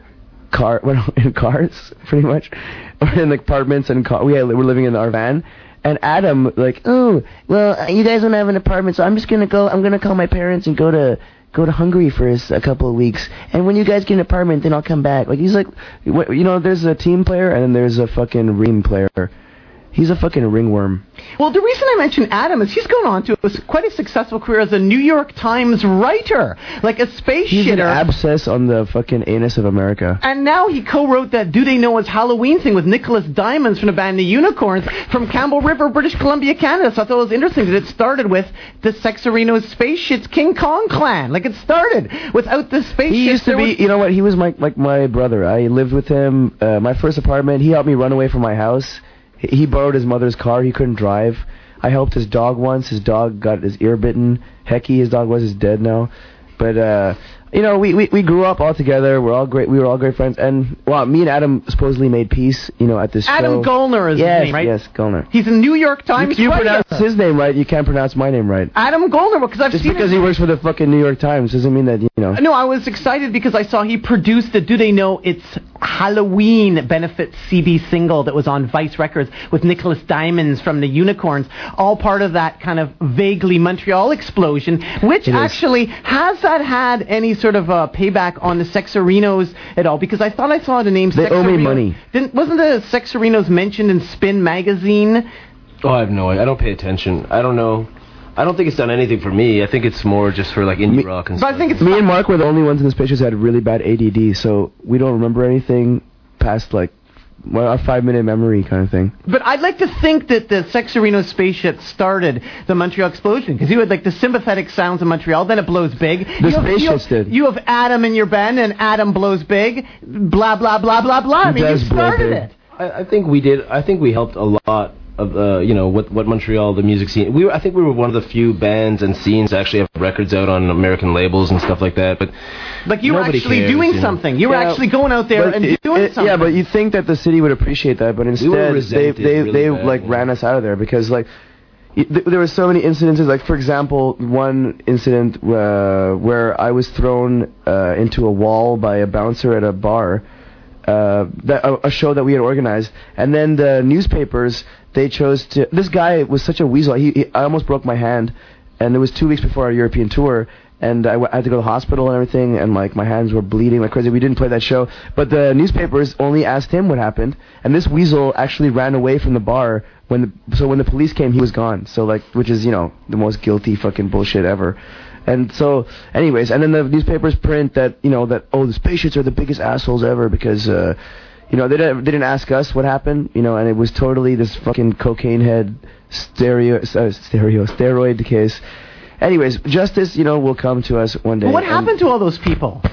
car, in cars, pretty much, or in like apartments and car. We had, we were living in our van. And Adam, like, oh, well, uh, you guys don't have an apartment, so I'm just gonna go. I'm gonna call my parents and go to go to Hungary for a, s- a couple of weeks. And when you guys get an apartment, then I'll come back. Like, he's like, wh- you know, there's a team player and then there's a fucking ream player. He's a fucking ringworm.
Well, the reason I mention Adam is he's gone on to a, quite a successful career as a New York Times writer, like a space
He's an
shitter.
abscess on the fucking anus of America.
And now he co-wrote that Do They Know It's Halloween thing with Nicholas Diamonds from the band The Unicorns from Campbell River, British Columbia, Canada. So I thought it was interesting that it started with the Sexarinos Space Shits King Kong clan. Like it started without the Space
He
Shits,
used to
there
be,
was-
you know what, he was my like my brother. I lived with him, uh, my first apartment. He helped me run away from my house. He, he borrowed his mother's car. He couldn't drive. I helped his dog once. His dog got his ear bitten. Hecky, his dog was, is dead now. But, uh, you know, we, we, we grew up all together. We're all great. We were all great friends. And, well, me and Adam supposedly made peace, you know, at this
Adam
show.
Gollner is
yes,
his name, right?
Yes, Gollner.
He's a New York Times
You, you
writer.
pronounce his name right. You can't pronounce my name right.
Adam Gollner, because I've
Just
seen
because
him.
he works for the fucking New York Times doesn't mean that, you know.
No, I was excited because I saw he produced the Do They Know It's Halloween benefit C D single that was on Vice Records with Nicholas Diamonds from the Unicorns, all part of that kind of vaguely Montreal explosion, which
It is.
actually, has that had any sort of uh, payback on the Sexarinos at all? Because I thought I saw the name
They owe me
Sexarino-
money.
Didn't, wasn't the Sexarinos mentioned in Spin magazine?
Oh, I have no idea. I don't pay attention. I don't know. I don't think it's done anything for me. I think it's more just for like indie
me,
rock and
but
stuff.
I think it's
me and Mark were the only ones in the Spaceships who had really bad A D D, so we don't remember anything past like well, a five-minute memory kind of thing.
But I'd like to think that the Sexerino Spaceship started the Montreal explosion, because you had like the sympathetic sounds of Montreal, then it blows big.
The
you have,
Spaceships
you have,
did.
You have Adam in your band, and Adam blows big. Blah blah blah blah blah. I mean, you
does blow
started
big.
it.
I, I think we did. I think we helped a lot of uh, you know what what Montreal, the music scene. We were, I think we were one of the few bands and scenes that actually have records out on American labels and stuff like that. But
like you were
nobody
actually
cares,
doing
you know.
something. You were
Yeah,
actually going out there
but
and
it-
doing
it-
something.
Yeah, but you think that the city would appreciate that, but
were
instead they
resented
they
really
they,
bad,
they
yeah.
like ran us out of there because like y- th- there were so many incidences. Like for example, one incident uh, where I was thrown uh, into a wall by a bouncer at a bar. Uh, that a, a show that we had organized, and then the newspapers they chose to. This guy was such a weasel. He, he I almost broke my hand, and it was two weeks before our European tour, and I, w- I had to go to the hospital and everything, and like my hands were bleeding like crazy. We didn't play that show, but the newspapers only asked him what happened, and this weasel actually ran away from the bar when the, so when the police came, he was gone. So like, which is you know the most guilty fucking bullshit ever. And so, anyways, and then the newspapers print that, you know, that, oh, the Spaceships are the biggest assholes ever because, uh, you know, they didn't, they didn't ask us what happened, you know, and it was totally this fucking cocaine head stereo, uh, stereo, steroid case. Anyways, justice, you know, will come to us one day.
But what
and
happened to all those people?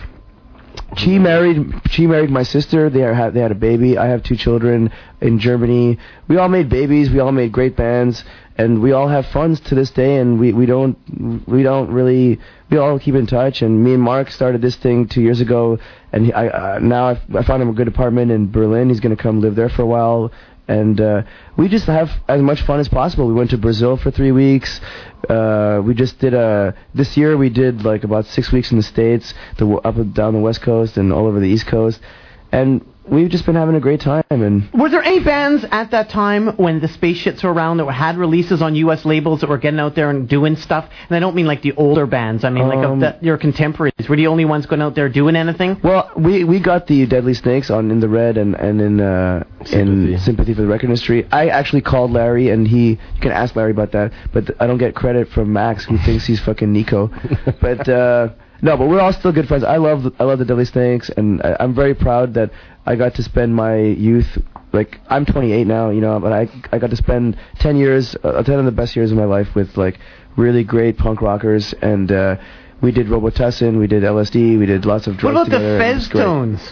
She married, she married my sister. They are, they had a baby. I have two children in Germany. We all made babies. We all made great bands. And we all have fun to this day, and we, we don't we don't really we all keep in touch. And me and Mark started this thing two years ago, and he, I uh, now I've, I found him a good apartment in Berlin. He's gonna come live there for a while, and uh, we just have as much fun as possible. We went to Brazil for three weeks. Uh, we just did a this year we did like about six weeks in the States, the up and down the West Coast and all over the East Coast, and we've just been having a great time. And
Were there any bands at that time when the Spaceships were around that had releases on U S labels that were getting out there and doing stuff? And I don't mean like the older bands. I mean like
Um,
of the, your contemporaries. Were the only ones going out there doing anything?
Well, we we got the Deadly Snakes on In the Red and and in uh,
Sympathy.
in Sympathy for the Record Industry. I actually called Larry, and he you can ask Larry about that, but th- I don't get credit from Max, who thinks he's fucking Nico. But uh, no, but we're all still good friends. I love the, I love the Deadly Snakes, and I, I'm very proud that I got to spend my youth. Like I'm twenty-eight now, you know, but I I got to spend ten years, uh, ten of the best years of my life with like really great punk rockers, and uh, we did Robitussin, we did L S D, we did lots of
What
drugs
about the
together. It was
Fez
great.
Tones?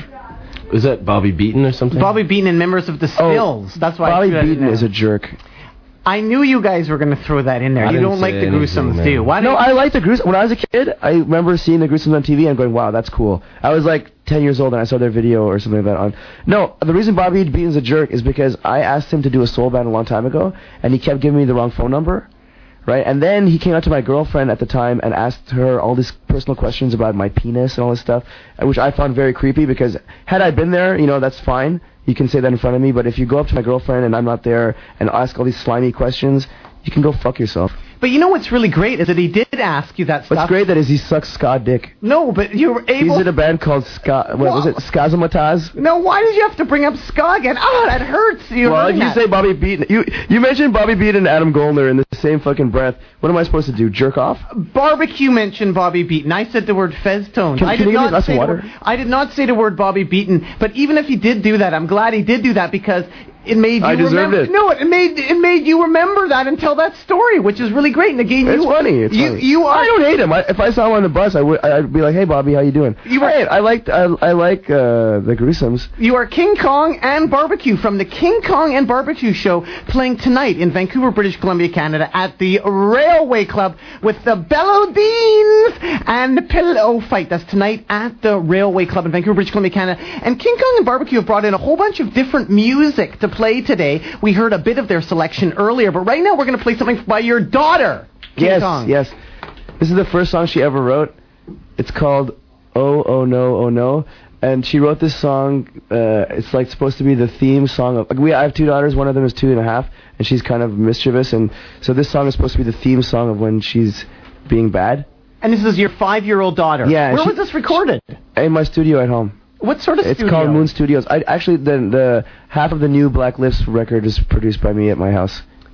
is that Bobby Beaton or something?
Bobby Beaton and members of the Stills. That's why I
Bobby
threw that in
Beaton
there.
is a jerk.
I knew you guys were going to throw that in there.
I
You
didn't
don't like
say
the
anything,
Gruesomes,
man.
do you? Why
No,
do
I like the Gruesomes. When I was a kid, I remember seeing the Gruesomes on T V and going, wow, that's cool. I was like ten years old and I saw their video or something like that on. No, the reason Bobby Beaton's a jerk is because I asked him to do a soul band a long time ago, and he kept giving me the wrong phone number. Right? And then he came out to my girlfriend at the time and asked her all these personal questions about my penis and all this stuff, uh, which I found very creepy because had I been there, you know, that's fine. You can say that in front of me, but if you go up to my girlfriend and I'm not there and ask all these slimy questions, you can go fuck yourself.
But you know what's really great is that he did ask you that stuff.
What's great that is he sucks ska dick.
No, but you were able...
He's in a band called Ska. What was it? Skazamataz?
No, why did you have to bring up ska again? Oh, that hurts. You're
Well, if
hurting
you
that.
say Bobby Beaton, you you mentioned Bobby Beaton and Adam Goldner in the same fucking breath. What am I supposed to do? Jerk off?
Barbecue mentioned Bobby Beaton. I said the word Fez Tones.
Can-
I
can
did
you give me a
not
glass
say
of
the
water?
word, I did not say the word Bobby Beaton. But even if he did do that, I'm glad he did do that because it made you
I deserved
remember.
it.
No, it made it made you remember that and tell that story, which is really great. And again,
It's
you,
funny. It's
you,
funny.
you are.
I don't hate him. I, if I saw him on the bus, I would. I'd be like, "Hey, Bobby, how you doing?"
You were-
Hey, I liked. I, I like uh, the Gruesomes.
You are King Kong and Barbecue from the King Kong and Barbecue show playing tonight in Vancouver, British Columbia, Canada at the Railway Club with the Bellow Deans and the Pillow Fight. That's tonight at the Railway Club in Vancouver, British Columbia, Canada. And King Kong and Barbecue have brought in a whole bunch of different music to play today. We heard a bit of their selection earlier, but right now we're going to play something by your daughter, King
Yes,
Kong.
yes. This is the first song she ever wrote. It's called "Oh Oh No Oh No," and she wrote this song. Uh, it's like supposed to be the theme song of. Like we, I have two daughters. One of them is two and a half, and she's kind of mischievous. And so this song is supposed to be the theme song of when she's being bad.
And this is your five-year-old daughter.
Yeah,
Where
she-
was this recorded?
In my studio at home.
What sort of
It's
studio?
called Moon Studios. I actually the the half of the new Black Lips record is produced by me at my house.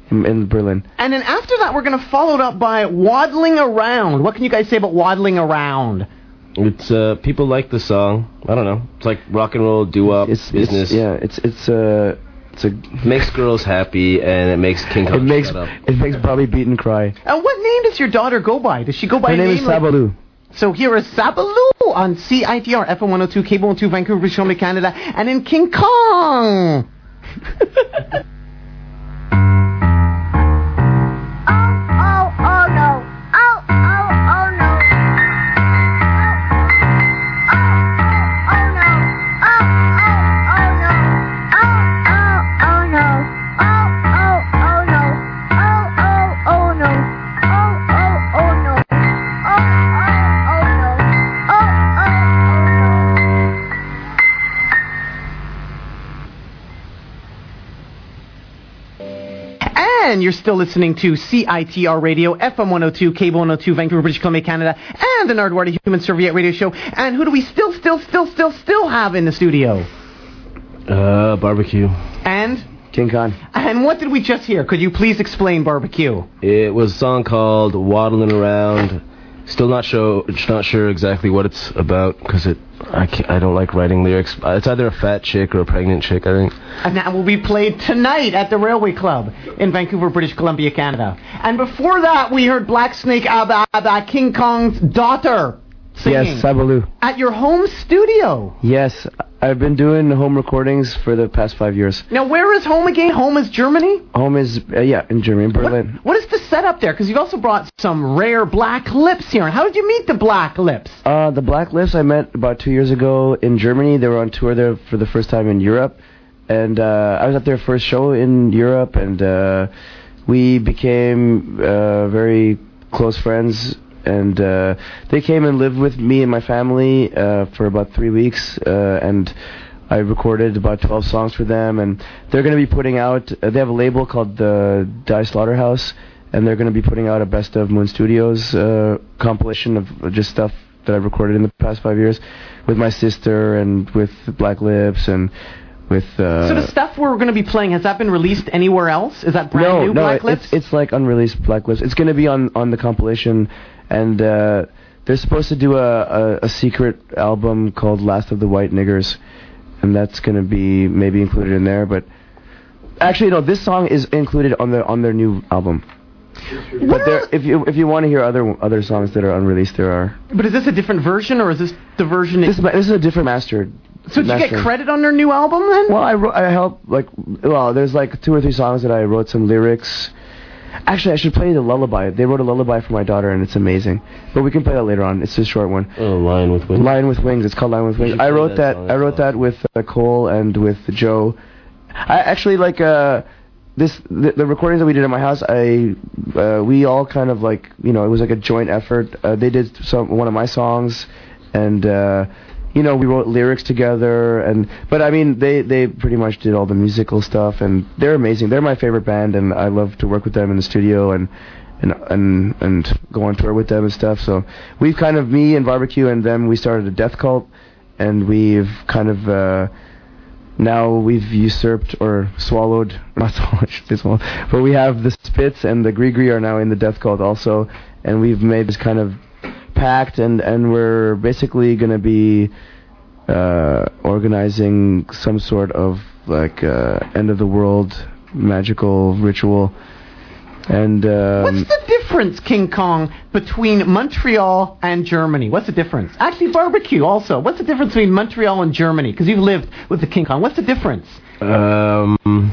in, in Berlin.
And then after that, we're going to follow it up by Waddling Around. What can you guys say about Waddling Around?
It's uh, people like the song. I don't know. It's like rock and roll, doo-wop,
It's,
business.
it's yeah, it's it's uh, it's a
Makes girls happy, and it makes King Kong
it makes
shut up.
it makes Bobby Beaton cry.
And what name does your daughter go by? Does she go by
Her
a
name
name
is
like-
Sabaloo.
So here is Sabaloo on C I T R, F M one oh two, Cable one oh two, Vancouver, British Columbia, Canada, and in King Kong. And you're still listening to C I T R Radio, F M one oh two, Cable one oh two, Vancouver, British Columbia, Canada, and the Nardwuar Human Serviette Radio Show. And who do we still, still, still, still, still have in the studio?
Uh, barbecue.
And?
King Kong.
And what did we just hear? Could you please explain Barbecue?
It was a song called Waddling Around. Still not sure, not sure exactly what it's about, because it, I, can't, I don't like writing lyrics. It's either a fat chick or a pregnant chick, I think.
And that will be played tonight at the Railway Club in Vancouver, British Columbia, Canada. And before that, we heard Black Snake Abba Abba, King Kong's daughter, singing.
Yes, Sabaloo.
At your home studio.
Yes, I've been doing home recordings for the past five years.
Now, where is home again? Home is Germany?
Home is, uh, yeah, in Germany, in Berlin.
What, what is the setup there? Because you've also brought some rare Black Lips here. And how did you meet the Black Lips?
Uh, the Black Lips I met about two years ago in Germany. They were on tour there for the first time in Europe. And uh, I was at their first show in Europe, and uh, we became uh, very close friends. And uh, they came and lived with me and my family uh, for about three weeks, uh, and I recorded about twelve songs for them. And they're going to be putting out, uh, they have a label called the Die Slaughterhouse, and they're going to be putting out a Best of Moon Studios uh, compilation of just stuff that I've recorded in the past five years with my sister and with Black Lips and with... Uh,
so the stuff we're going to be playing, has that been released anywhere else? Is that brand
no,
new
no,
Black
it's,
Lips?
it's like unreleased Black Lips. It's going to be on, on the compilation, and uh, they're supposed to do a, a, a secret album called Last of the White Niggers, and that's going to be maybe included in there. But actually, no, this song is included on the on their new album. But there, if you if you want to hear other other songs that are unreleased, there are.
But is this a different version, or is this the version...
This, this is a different mastered.
So did you get
mastering.
credit on their new album, then?
Well, I wrote, I helped, like, well, there's like two or three songs that I wrote some lyrics. Actually, I should play the lullaby. They wrote a lullaby for my daughter, and it's amazing. But we can play that later on. It's a short one.
Oh, Lion with Wings.
Lion with Wings. It's called Lion with Wings.
should
I
play
wrote
that
that.
song,
I wrote
that's
that with uh, Cole and with Joe. I actually like uh, this. The, the recordings that we did at my house. I uh, we all kind of like, you know, it was like a joint effort. Uh, they did some one of my songs, and. Uh, You know, we wrote lyrics together, and but I mean, they, they pretty much did all the musical stuff, and they're amazing. They're my favorite band, and I love to work with them in the studio and and and and go on tour with them and stuff. So we've kind of, me and Barbecue and them, we started a death cult, and we've kind of uh, now we've usurped or swallowed, not swallowed, I should say swallowed, but we have the Spits and the Gree are now in the death cult also, and we've made this kind of pact, and and we're basically going to be uh, organizing some sort of like uh, end of the world magical ritual. And um,
what's the difference, King Kong, between Montreal and Germany? What's the difference? Actually, Barbecue also. What's the difference between Montreal and Germany? Because you've lived with the King Kong. What's the difference?
Um,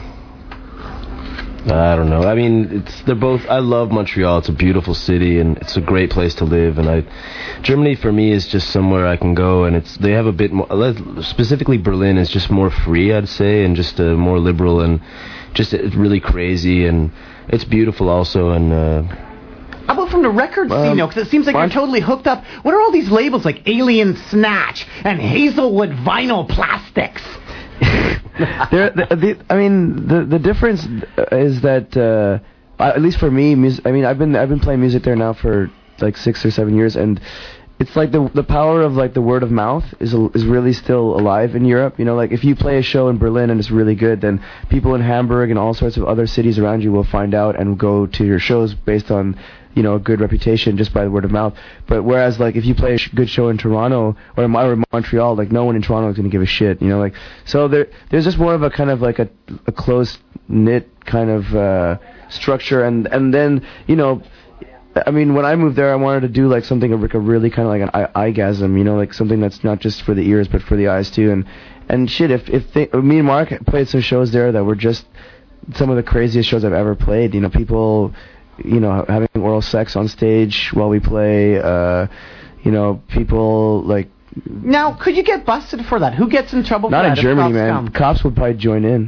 I don't know. I mean, it's they're both. I love Montreal. It's a beautiful city, and it's a great place to live. And I, Germany for me is just somewhere I can go, and it's they have a bit more. Specifically, Berlin is just more free, I'd say, and just uh, more liberal, and just it's really crazy, and it's beautiful also. And uh,
how about from the record scene,
Um,
though? Because it seems like
what?
you're totally hooked up. What are all these labels like Alien Snatch and Hazelwood Vinyl Plastics?
there, the, the, I mean, the the difference is that uh, at least for me, mus- I mean, I've been I've been playing music there now for like six or seven years, and it's like the the power of like the word of mouth is is really still alive in Europe. You know, like if you play a show in Berlin and it's really good, then people in Hamburg and all sorts of other cities around you will find out and go to your shows based on, you know, a good reputation just by the word of mouth. But whereas like if you play a sh- good show in Toronto or in, or in Montreal, like no one in Toronto is going to give a shit. You know, like so there there's just more of a kind of like a a close knit kind of uh, structure, and and then you know. I mean, when I moved there, I wanted to do like something like a really kind of like an eye- eyegasm, you know, like something that's not just for the ears but for the eyes too. And and shit, if if they, me and Mark played some shows there that were just some of the craziest shows I've ever played. You know, people, you know, having oral sex on stage while we play. Uh, you know, people like.
Now, could you get busted for that? Who gets in trouble
not
for that?
Not in Germany, man.
Come?
Cops would probably join in.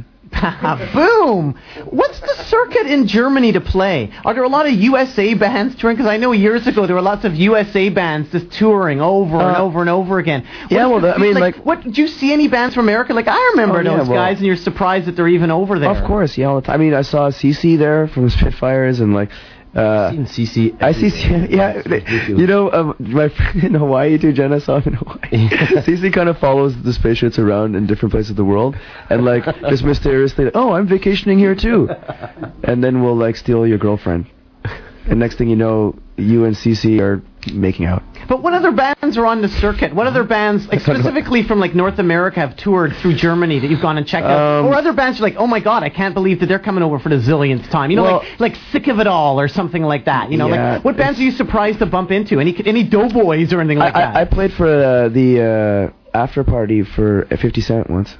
Boom! What's the circuit in Germany to play? Are there a lot of U S A bands touring? Because I know years ago there were lots of U S A bands just touring over uh, and over and over again. What
yeah, well, the, I mean, like,
like, what did you see any bands from America? Like, I remember
oh,
those
yeah, well,
guys, and you're surprised that they're even over there.
Of course, yeah. All the time. I mean, I saw C C there from the Spitfires, and like. Uh,
I've seen C C.
I see, yeah. You know, um, my friend in Hawaii too, Jenna, saw him in Hawaii. C C kind of follows the spaceships around in different places of the world, and like just mysteriously, like, oh, I'm vacationing here too, and then we'll like steal your girlfriend, and next thing you know, you and C C are making out.
But what other bands are on the circuit? What other bands, like specifically from like North America, have toured through Germany that you've gone and checked out?
Um,
or other bands you're like, oh my god, I can't believe that they're coming over for the zillionth time. You know,
well,
like like Sick of It All or something like that. You know,
yeah,
like what bands are you surprised to bump into? Any any Doughboys or anything like
I,
that?
I, I played for uh, the uh, after party for fifty Cent once.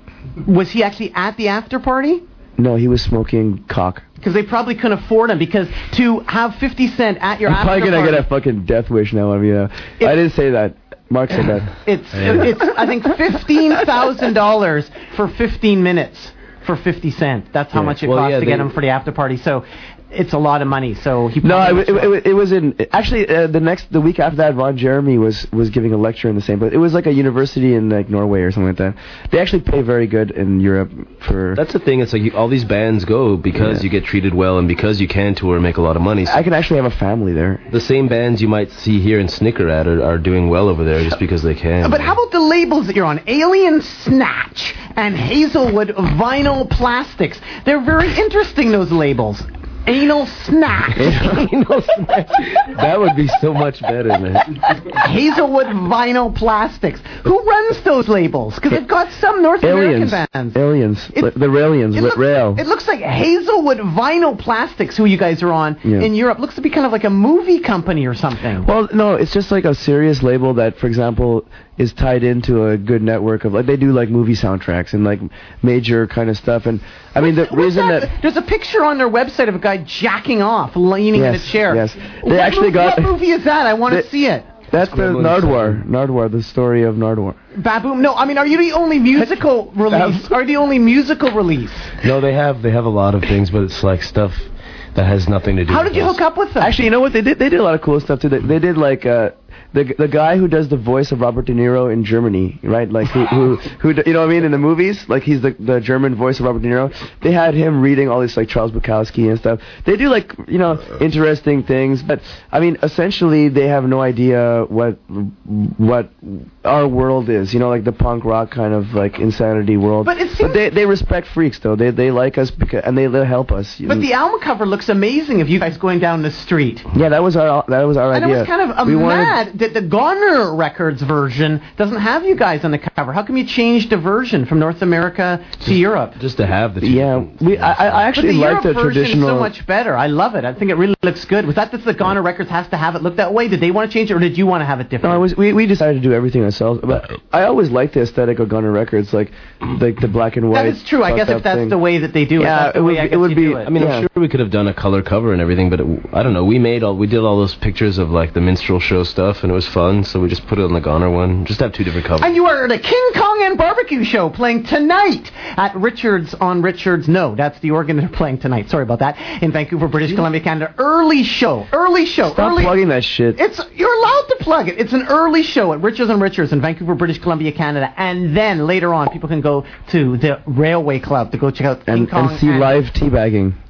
Was he actually at the after party?
No, he was smoking cock.
Because they probably couldn't afford him. Because to have fifty Cent at your
I'm
after
probably gonna
party,
get a fucking death wish now. I mean, uh, I didn't say that. Mark said that.
It's it's I think fifteen thousand dollars for fifteen minutes for fifty Cent. That's how
Yeah.
much it
Well,
costs
yeah,
to
they-
get him for the after party. So it's a lot of money. So he
No,
probably
it, it, it, it was in actually uh, the next the week after that. Ron Jeremy was was giving a lecture in the same place. It was like a university in like Norway or something like that. They actually pay very good in Europe for.
That's the thing. It's like you, all these bands go because
Yeah.
you get treated well and because you can tour and make a lot of money. So
I can actually have a family there.
the same bands you might see here in Snicker at are, are doing well over there just because they can.
But how about the labels that you're on? Alien Snatch and Hazelwood Vinyl Plastics. They're very interesting, those labels. Anal Snatch.
Anal Snatch. That would be so much better, man.
Hazelwood Vinyl Plastics. Who runs those labels? Because they've got some North
Aliens.
American bands.
Aliens.
It-
Li- the Railians.
It,
Lit
look-
Rail.
it looks like Hazelwood Vinyl Plastics, who you guys are on
Yeah.
in Europe. Looks to be kind of like a movie company or something.
Well, no, it's just like a serious label that, for example, is tied into a good network of like they do like movie soundtracks and like major kind of stuff. And I mean the
What's
reason that,
There's a picture on their website of a guy jacking off, leaning in
Yes,
a chair.
yes. They
What
actually
movie,
got-
What movie is that? I want to
They-
see it.
that's the
Gremlins
Nardwar. Nardwar, the story of Nardwar.
Baboom. No, I mean, are you the only musical release? Are you the only musical release?
No, they have they have a lot of things, but it's like stuff that has nothing to do.
How
with
did you
us.
hook up with them?
Actually, you know what they did? They did a lot of cool stuff too. They, they did like uh, the the guy who does the voice of Robert De Niro in Germany, right? Like who who, who d- you know what I mean in the movies? Like he's the the German voice of Robert De Niro. They had him reading all this like Charles Bukowski and stuff. They do like you know interesting things, but I mean essentially they have no idea what what our world is. You know, like the punk rock kind of like insanity world.
But it seems-
they they respect freaks though. They they like us because and they they help us.
But the album cover looks amazing of you guys going down the street.
Yeah, that was our that was our
And
idea.
I was kind of uh,
we wanted,
mad that the Goner Records version doesn't have you guys on the cover. How come you changed the version from North America to Europe?
Just to have the two
Yeah,
different-
we I, I
But
actually
the
like
Europe
the
version
traditional.
is so much better. I love it. I think it really looks good. Was that just the Goner Records has to have it look that way? Did they want to change it, or did you want to have it different?
No, I was we, we decided to do everything ourselves. But I always liked the aesthetic of Gunner Records, like like the black and white.
that is true. I guess
fucked
if
up
that's
thing.
the way that they do it,
Yeah,
that's the
it
way
would-
I
it
guess
would
you
be-
do it.
I mean,
Yeah.
I'm sure we could have done a color cover and everything, but it, I don't know. We made all we did all those pictures of like the minstrel show stuff, and it was fun. So we just put it on the Goner one. Just have two different covers.
And you are at a King Kong and Barbecue show playing tonight at Richards on Richards. No, that's the organ they're playing tonight. Sorry about that. In Vancouver, British Columbia, Canada. Early show. Early show.
Stop
early.
plugging that shit.
It's you're allowed to plug it. It's an early show at Richards on Richards in Vancouver, British Columbia, Canada. And then later on, people can go to the Railway Club to go check out King
and
Kong
and see live teabagging.
the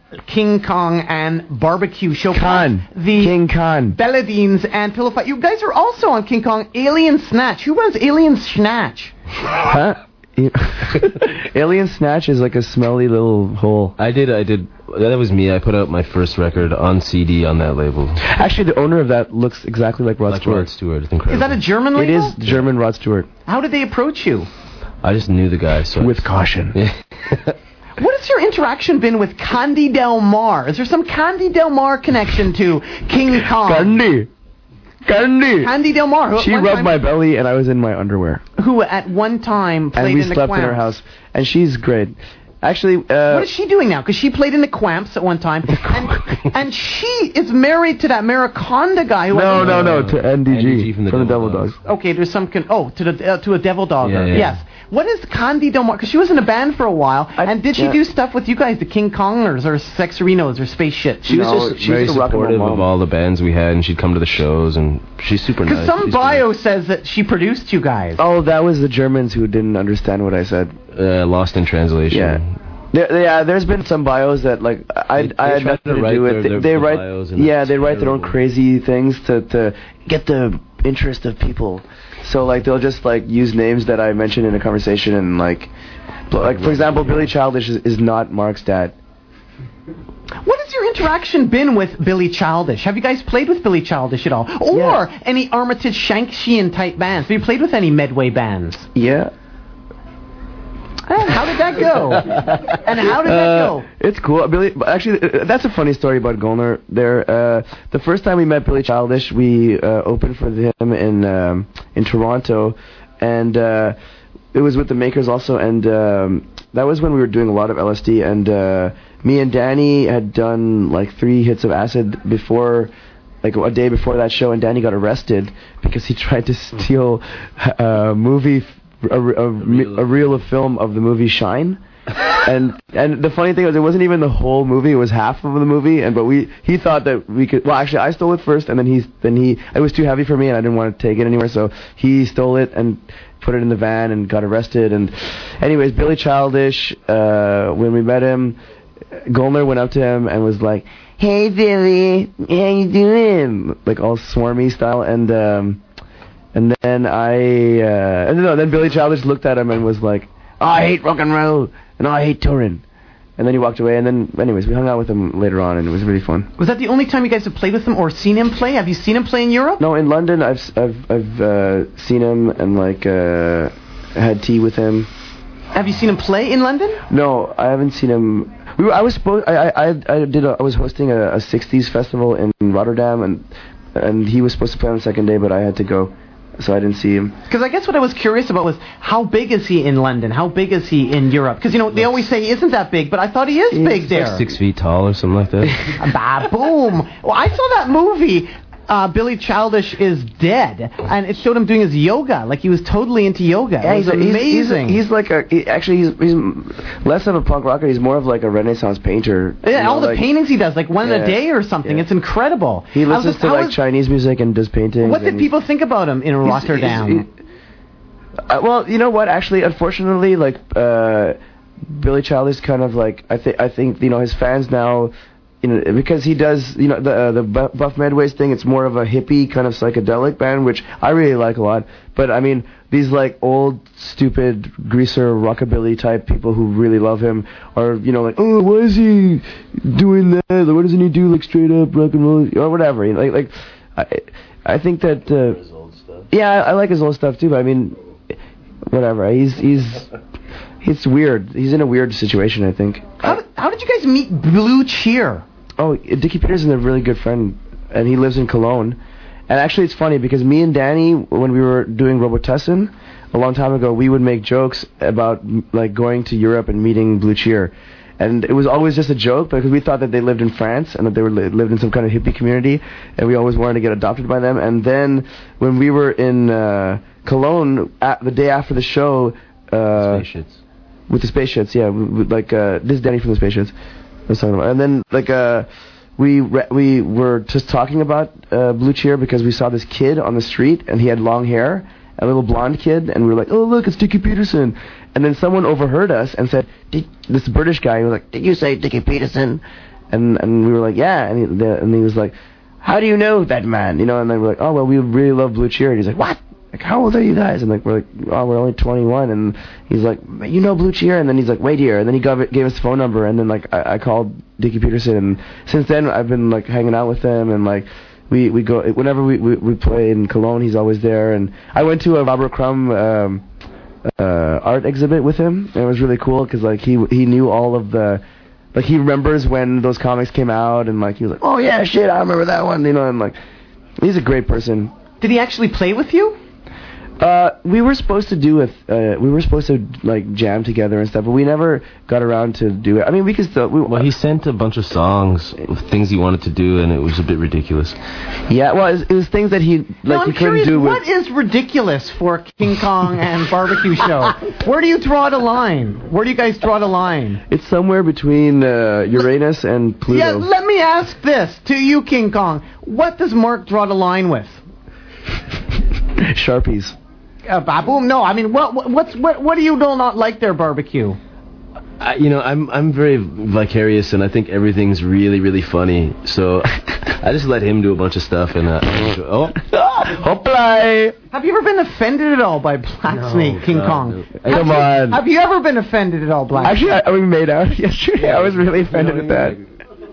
King Kong and Barbecue Show.
Khan.
The
King Khan.
Belladines and Pillow Fight. You guys are also on King Kong. Alien Snatch. Who runs Alien Snatch?
Huh? Alien Snatch is like a smelly little hole.
I did, I did, that was me. I put out my first record on C D on that label.
Actually, the owner of that looks exactly like Rod
Like
Stewart.
Rod Stewart, it's incredible.
Is that a German
It
label?
is German Rod Stewart.
How did they approach you?
I just knew the guy, so...
With caution.
What has your interaction been with Candy Del Mar? Is there some Candy Del Mar connection to King Kong?
Candy! Candy!
Candy Del Mar. Who
She
at one
rubbed
time,
my belly and I was in my underwear.
Who at one time played
And we
in the
slept in her
Quamps.
house. And she's great. Actually, uh...
What is she doing now? Because she played in the Quamps at one time. and, and she is married to that Mariconda guy. Who
No,
I
no, no, to N D G,
N D G from the
from the
Devil
Devil
Dogs.
Dogs.
Okay, there's some... Con- oh, to the uh, to a Devil Dogger.
Yeah, yeah.
Yes. What is Candy Del Mar? Because she was in a band for a while.
I-
and did she
yeah.
do stuff with you guys, the King Kongers or Sexerinos or Space Shit?
She was
No,
just
she
very
was a rock and roll
supportive
mom.
of all the bands we had, and she'd come to the shows, and she's super nice.
Because some
She's
bio says that she produced you guys.
Oh, that was the Germans who didn't understand what I said.
Uh, lost in translation.
Yeah. There, yeah, there's been some bios that like I
They-
I
they
had
try
nothing
to
to
write
do with.
their-
They,
their-
they
their
write,
bios and
yeah,
it's
they write their own
terrible.
crazy things to to get the interest of people. So like they'll just like use names that I mentioned in a conversation and like, bl- like for example, Billy Childish is, is not Mark's dad.
What has your interaction been with Billy Childish? Have you guys played with Billy Childish at all? Or
Yeah.
any Armitage Shankshian type bands? Have you played with any Medway bands?
Yeah.
And how did that go? And how did that
Uh,
go?
It's cool. Billy, but actually, uh, that's a funny story about Golner. There, uh, the first time we met Billy Childish, we uh, opened for him in um, in Toronto, and uh, it was with the Makers also. And um, that was when we were doing a lot of L S D. And uh, me and Danny had done like three hits of acid before. Like a day before that show, and Danny got arrested because he tried to steal a movie, a, a, a, a reel of film of the movie Shine. and and the funny thing was, it wasn't even the whole movie; it was half of the movie. And but we he thought that we could. Well, actually, I stole it first, and then he then he it was too heavy for me, and I didn't want to take it anywhere. So he stole it and put it in the van and got arrested. And anyways, Billy Childish, uh, when we met him, Golner went up to him and was like, "Hey Billy, how you doing?" Like all swarmy style, and um, and then I, uh, and no, then Billy Childish looked at him and was like, "Oh, I hate rock and roll, and I hate touring," and then he walked away. And then, anyways, we hung out with him later on, and it was really fun.
Was that the only time you guys have played with him or seen him play? Have you seen him play in Europe?
No, in London, I've s- I've I've uh, seen him and like uh, had tea with him.
Have you seen him play in London?
No, I haven't seen him. We were, I was supposed. I I I did. A, I was hosting a, a sixties festival in Rotterdam, and and he was supposed to play on the second day, but I had to go, so I didn't see him.
Because I guess what I was curious about was how big is he in London? How big is he in Europe? Because you know they always say he isn't that big, but I thought he is
He's
big
Like
there.
six feet tall or something like that.
Bah, boom. Well, I saw that movie. Uh, Billy Childish is dead, and it showed him doing his yoga, like he was totally into yoga.
Yeah,
it was
he's, a, he's,
amazing.
he's, he's like a. He, actually, he's he's less of a punk rocker. He's more of like a Renaissance painter.
yeah,
you know,
all the
like,
paintings he does, like one in
Yeah,
a day or something.
yeah.
It's incredible.
He
I was
listens
just-
to
how
like
was-
Chinese music and does paintings.
What did
and
people think about him in
he's-
Rotterdam?
he's- he- uh, well, you know what? Actually, unfortunately, like uh, Billy Childish, kind of like I think I think you know his fans now. You know, because he does, you know, the uh, the Bu- Buff Medways thing. It's more of a hippie kind of psychedelic band, which I really like a lot. But I mean, these like old, stupid greaser rockabilly type people who really love him are, you know, like, oh, why is he doing that? Like, why doesn't he do like straight up rock and roll or whatever? You know, like, like, I, I think that. Uh, yeah, I, I like his old stuff too. But I mean, whatever. He's he's. It's weird. He's in a weird situation, I think.
How did, how did you guys meet Blue Cheer?
Oh, Dickie Peterson's a really good friend, and he lives in Cologne. And actually, it's funny because me and Danny, when we were doing Robotussin a long time ago, we would make jokes about like going to Europe and meeting Blue Cheer. And it was always just a joke because we thought that they lived in France and that they were li- lived in some kind of hippie community, and we always wanted to get adopted by them. And then when we were in uh, Cologne, at the day after the show, uh,
Space Shits.
with the Space Shits, yeah, we, we, like uh, this is Danny from the Space Shits. I was talking about, and then like uh, we re- we were just talking about uh, Blue Cheer because we saw this kid on the street and he had long hair, a little blonde kid, and we were like, oh look, it's Dickie Peterson. And then someone overheard us and said, Did, this British guy was like, did you say Dickie Peterson? And and we were like, yeah. And he, the, and he was like, how do you know that man? You know, and then we're like, oh, well, we really love Blue Cheer. And he's like, what? Like, how old are you guys? And like, we're like, oh, we're only twenty-one. And he's like, you know Blue Cheer? And then he's like, wait here. And then he gave, gave us the phone number. And then like, I, I called Dickie Peterson. And since then, I've been like hanging out with him. And like, we, we go, whenever we, we, we play in Cologne, he's always there. And I went to a Robert Crumb um, uh, art exhibit with him. And it was really cool because like, he, he knew all of the, like, he remembers when those comics came out. And like, he was like, oh yeah, shit, I remember that one. You know, and like, he's a great person.
Did he actually play with you?
Uh, we were supposed to do it. Uh, we were supposed to like jam together and stuff, but we never got around to do it. I mean, we could still. We,
well, he sent a bunch of songs of things he wanted to do, and it was a bit ridiculous.
Yeah, well, it was, it was things that he like
no,
he
I'm
couldn't
curious,
do. With,
what is ridiculous for King Kong and Barbecue Show? Where do you draw the line? Where do you guys draw the line?
It's somewhere between uh, Uranus and Pluto.
Yeah, let me ask this to you, King Kong. What does Mark draw the line with?
Sharpies.
Uh, Baboom, no. I mean, what, what, what's, what, what do you do not like there, Barbecue?
I, you know, I'm I'm very vicarious, and I think everything's really, really funny. So I just let him do a bunch of stuff, and uh, oh,
hoplai!
Have you ever been offended at all by Black
No,
Snake, King
God,
Kong?
no.
Have
Come
you,
on.
Have you ever been offended at all, Black?
Actually, I, we made out yesterday. I was really offended
You know,
at that.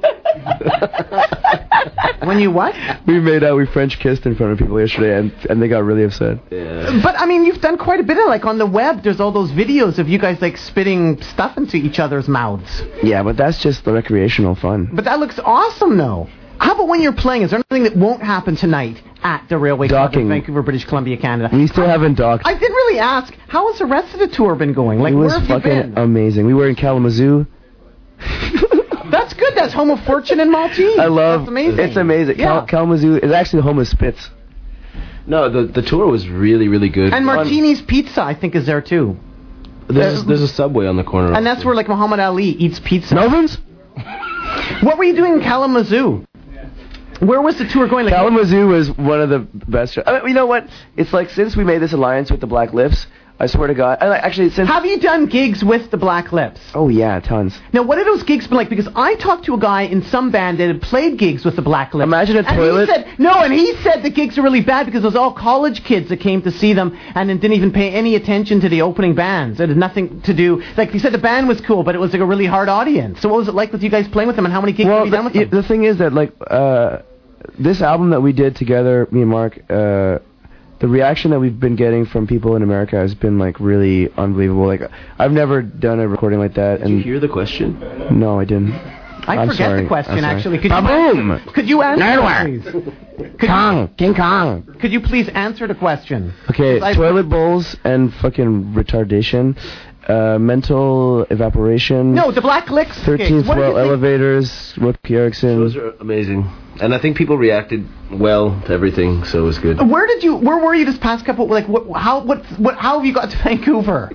When you what?
We made out, we French kissed in front of people yesterday, and and they got really upset.
Yeah.
But I mean, you've done quite a bit of like on the web. There's all those videos of you guys like spitting stuff into each other's mouths.
Yeah, but that's just the recreational fun.
But that looks awesome, though. How about when you're playing? Is there anything that won't happen tonight at the Railway Club in
Docking.
Vancouver, British Columbia, Canada?
We still haven't docked.
I didn't really ask. How has the rest of the tour been going? Like,
It was
where have you
fucking
been?
amazing. We were in Kalamazoo.
That's good. That's home of Fortune and Maltese.
I love.
That's amazing.
It's amazing.
Yeah.
Kal- Kalamazoo is actually the home of Spitz.
No, the the tour was really, really good.
And Martini's Pizza, I think, is there too.
There's, there's a Subway on the corner.
And that's where like Muhammad Ali eats pizza.
Melvin's?
What were you doing in Kalamazoo? Where was the tour going? Like,
Kalamazoo was one of the best. I mean, you know what? It's like since we made this alliance with the Black Lips, I swear to God. I, actually, since
have you done gigs with the Black Lips?
oh yeah, tons.
Now, what have those gigs been like? Because I talked to a guy in some band that had played gigs with the Black Lips.
Imagine a
and
toilet.
He said, no, and he said the gigs are really bad because it was all college kids that came to see them and then didn't even pay any attention to the opening bands. It had nothing to do. Like, he said the band was cool, but it was like a really hard audience. So what was it like with you guys playing with them, and how many gigs
Well,
have you done with
the,
them?
the thing is that like uh, this album that we did together, me and Mark. Uh, The reaction that we've been getting from people in America has been like really unbelievable. Like I've never done a recording like that.
Did
and
you hear the question?
No, I didn't.
I
I'm
forget
sorry.
the question,
I'm sorry.
actually. Could you,
Ba-boom!
answer, could you answer
Nowhere.
it, please? Could
Kong,
you,
King Kong.
could you please answer the question?
Okay,
I-
toilet bowls and fucking retardation, uh, mental evaporation.
No, the Black Licks.
thirteenth
What did
floor
you think?
elevators. Woodkey Erickson.
Those are amazing. And I think people reacted well to everything, so it was good.
Where did you? Where were you this past couple? Like, what? How? What? What? How have you got to Vancouver?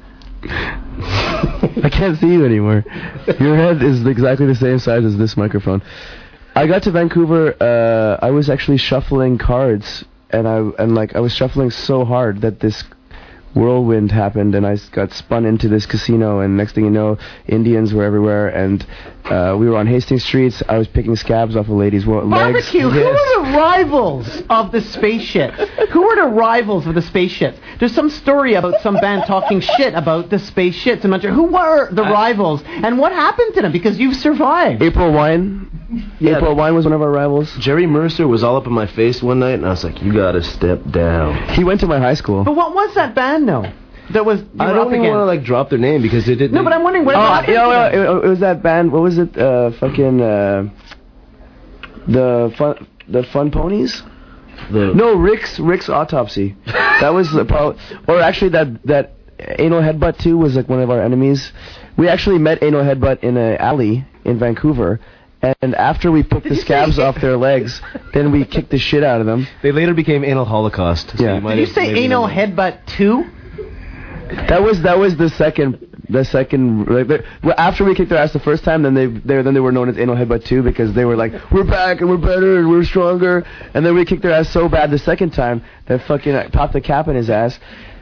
I can't see you anymore. Your head is exactly the same size as this microphone. I got to Vancouver. Uh, I was actually shuffling cards, and I and like I was shuffling so hard that this whirlwind happened, and I s- got spun into this casino. And next thing you know, Indians were everywhere, and uh, we were on Hastings streets. I was picking scabs off a lady's wo- legs.
Barbecue. Who are the rivals of the spaceships? Who are the rivals of the spaceships? There's some story about some band talking shit about the spaceships. I'm not sure. Who were the rivals, and what happened to them? Because you've survived.
April Wine.
Yeah,
April Wine was one of our rivals.
Jerry Mercer was all up in my face one night, and I was like, "You gotta step down."
He went to my high school.
But what was that band, though? That was. You
I
were
don't
up
even want to
against?
like drop their name because it did.
No, but I'm wondering what.
Oh,
happened
you know,
to them?
it, it was that band. What was it? Uh, fucking uh, the fun, the Fun Ponies.
The,
No, Rick's Rick's Autopsy. That was the pro- or actually that that Anal Headbutt too was like one of our enemies. We actually met Anal Headbutt in an alley in Vancouver. And after we picked
Did
the
you
scabs
say-
off their legs, then we kicked the shit out of them.
They later became Anal Holocaust. So
Yeah.
you might
Did you
have
say
maybe
anal
known.
headbutt two?
That was that was the second the second like, the- well, after we kicked their ass the first time, then they they then they were known as Anal Headbutt two because they were like, we're back and we're better and we're stronger. And then we kicked their ass so bad the second time that fucking I popped the cap in his ass.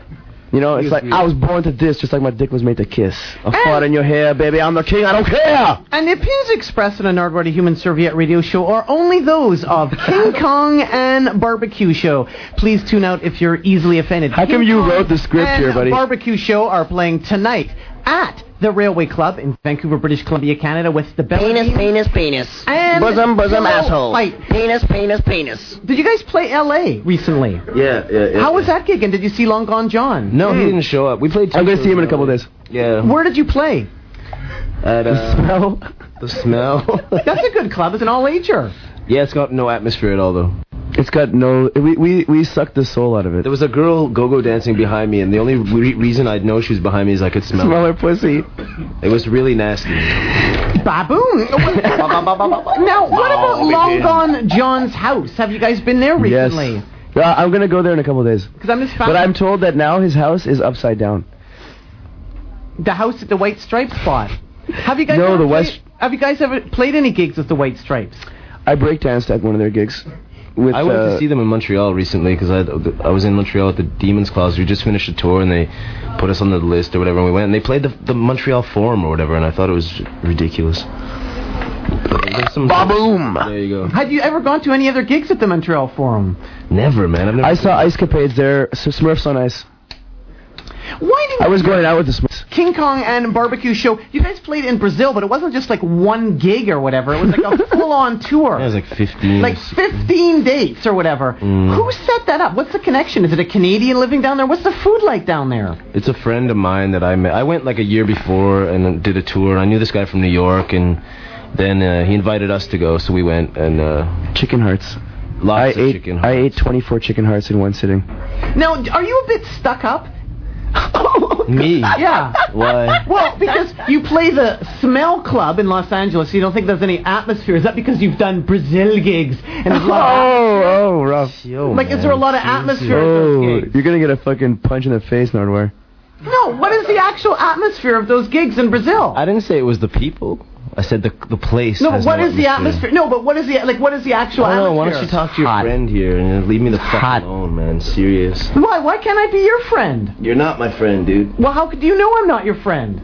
You know, it's like, I was born to this, just like my dick was made to kiss. A fart in your hair, baby, I'm the king, I don't care!
And the opinions expressed in a Nardwuar Human Serviette radio show are only those of King Kong and Barbecue Show. Please tune out if you're easily offended.
How
King
come you
Kong
wrote the script
and
here, buddy?
Barbecue Show are playing tonight at the Railway Club in Vancouver, British Columbia, Canada, with the
Penis, penis, penis.
And
bosom, bosom,
Pillow
asshole.
Fight.
Penis, penis, penis.
Did you guys play L A recently?
Yeah, yeah, yeah.
How was that gig? And did you see Long Gone John?
No, he didn't show up. We played.
I'm going to see him in a couple of days.
Yeah.
Where did you play?
At uh,
The smell.
the smell.
That's a good club. It's an all-ager.
Yeah, it's got no atmosphere at all, though.
It's got no... We, we, we sucked the soul out of it.
There was a girl go-go dancing behind me, and the only re- reason I'd know she was behind me is I could smell,
Smell
her.
her pussy.
It was really nasty.
Baboon. Now, what about Long Gone John's house? Have you guys been there recently?
Yes. Uh, I'm going to go there in a couple of days.
Because I'm just
But I'm told that now his house is upside down.
The house at the White Stripes spot. Have you guys
No,
ever
the
played,
West-
Have you guys ever played any gigs with the White Stripes?
I breakdanced at one of their gigs. With,
I went
uh,
to see them in Montreal recently because I I was in Montreal at the Demon's Claws. We just finished a tour and they put us on the list or whatever. And we went and they played the the Montreal Forum or whatever, and I thought it was ridiculous.
Ba-boom!
There you go.
Have you ever gone to any other gigs at the Montreal Forum?
Never, man. I've never.
I saw Ice Capades there. So Smurfs on Ice.
Why did
I was going out with the Smurfs.
King Kong and Barbecue Show? You guys played in Brazil, but it wasn't just like one gig or whatever. It was like a full-on tour.
Yeah, it was like fifteen.
Like fifteen dates or whatever.
Mm.
Who set that up? What's the connection? Is it a Canadian living down there? What's the food like down there?
It's a friend of mine that I met. I went like a year before and did a tour. I knew this guy from New York, and then uh, he invited us to go, so we went and uh,
Chicken hearts.
lots
I
of
ate,
chicken.
I ate twenty-four chicken hearts in one sitting.
Now, are you a bit stuck up?
Me?
Yeah.
Why?
Well, because you play the Smell Club in Los Angeles, so you don't think there's any atmosphere. Is that because you've done Brazil gigs? And there's a lot
Oh, oh, rough.
Yo,
of, like, is there a lot of atmosphere at
Oh,
those gigs?
you're going to get a fucking punch in the face, Nardwuar.
No, what is the actual atmosphere of those gigs in Brazil?
I didn't say it was the people. I said the the place.
No, but
has
what
no
is the atmosphere? No, but what is the like? What is the actual
I don't know.
atmosphere?
Why don't you talk to your
Hot.
friend here and leave me the fuck
Hot.
alone, man? Serious.
Why? Why can't I be your friend?
You're not my friend, dude.
Well, how could do you know I'm not your friend?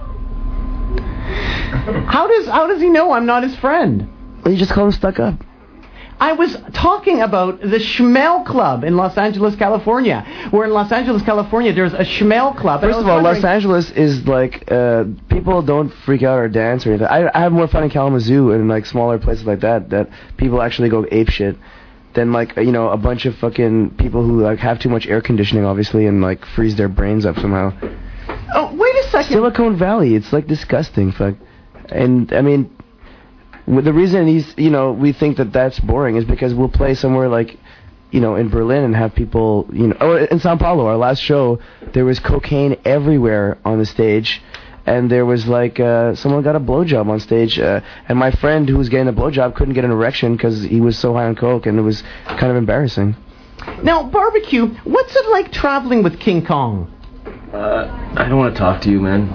How does how does he know I'm not his friend?
Well, you just call him stuck up.
I was talking about the Schmel Club in Los Angeles, California. Where in Los Angeles, California, there's a Schmel Club. and I
First
was
of all, Los
wondering-
Angeles is like, uh, people don't freak out or dance or anything. I, I have more fun in Kalamazoo and like smaller places like that, that people actually go ape shit than like, you know, a bunch of fucking people who like have too much air conditioning, obviously, and like freeze their brains up somehow.
Oh, wait a second.
Silicon Valley, it's like disgusting, fuck. And I mean, with the reason he's, you know, we think that that's boring is because we'll play somewhere like, you know, in Berlin and have people, you know, oh, in Sao Paulo, our last show, there was cocaine everywhere on the stage, and there was like, uh, someone got a blowjob on stage, uh, and my friend who was getting the blowjob couldn't get an erection because he was so high on coke, and it was kind of embarrassing.
Now, Barbecue, what's it like traveling with King Kong?
Uh, I don't want to talk to you, man.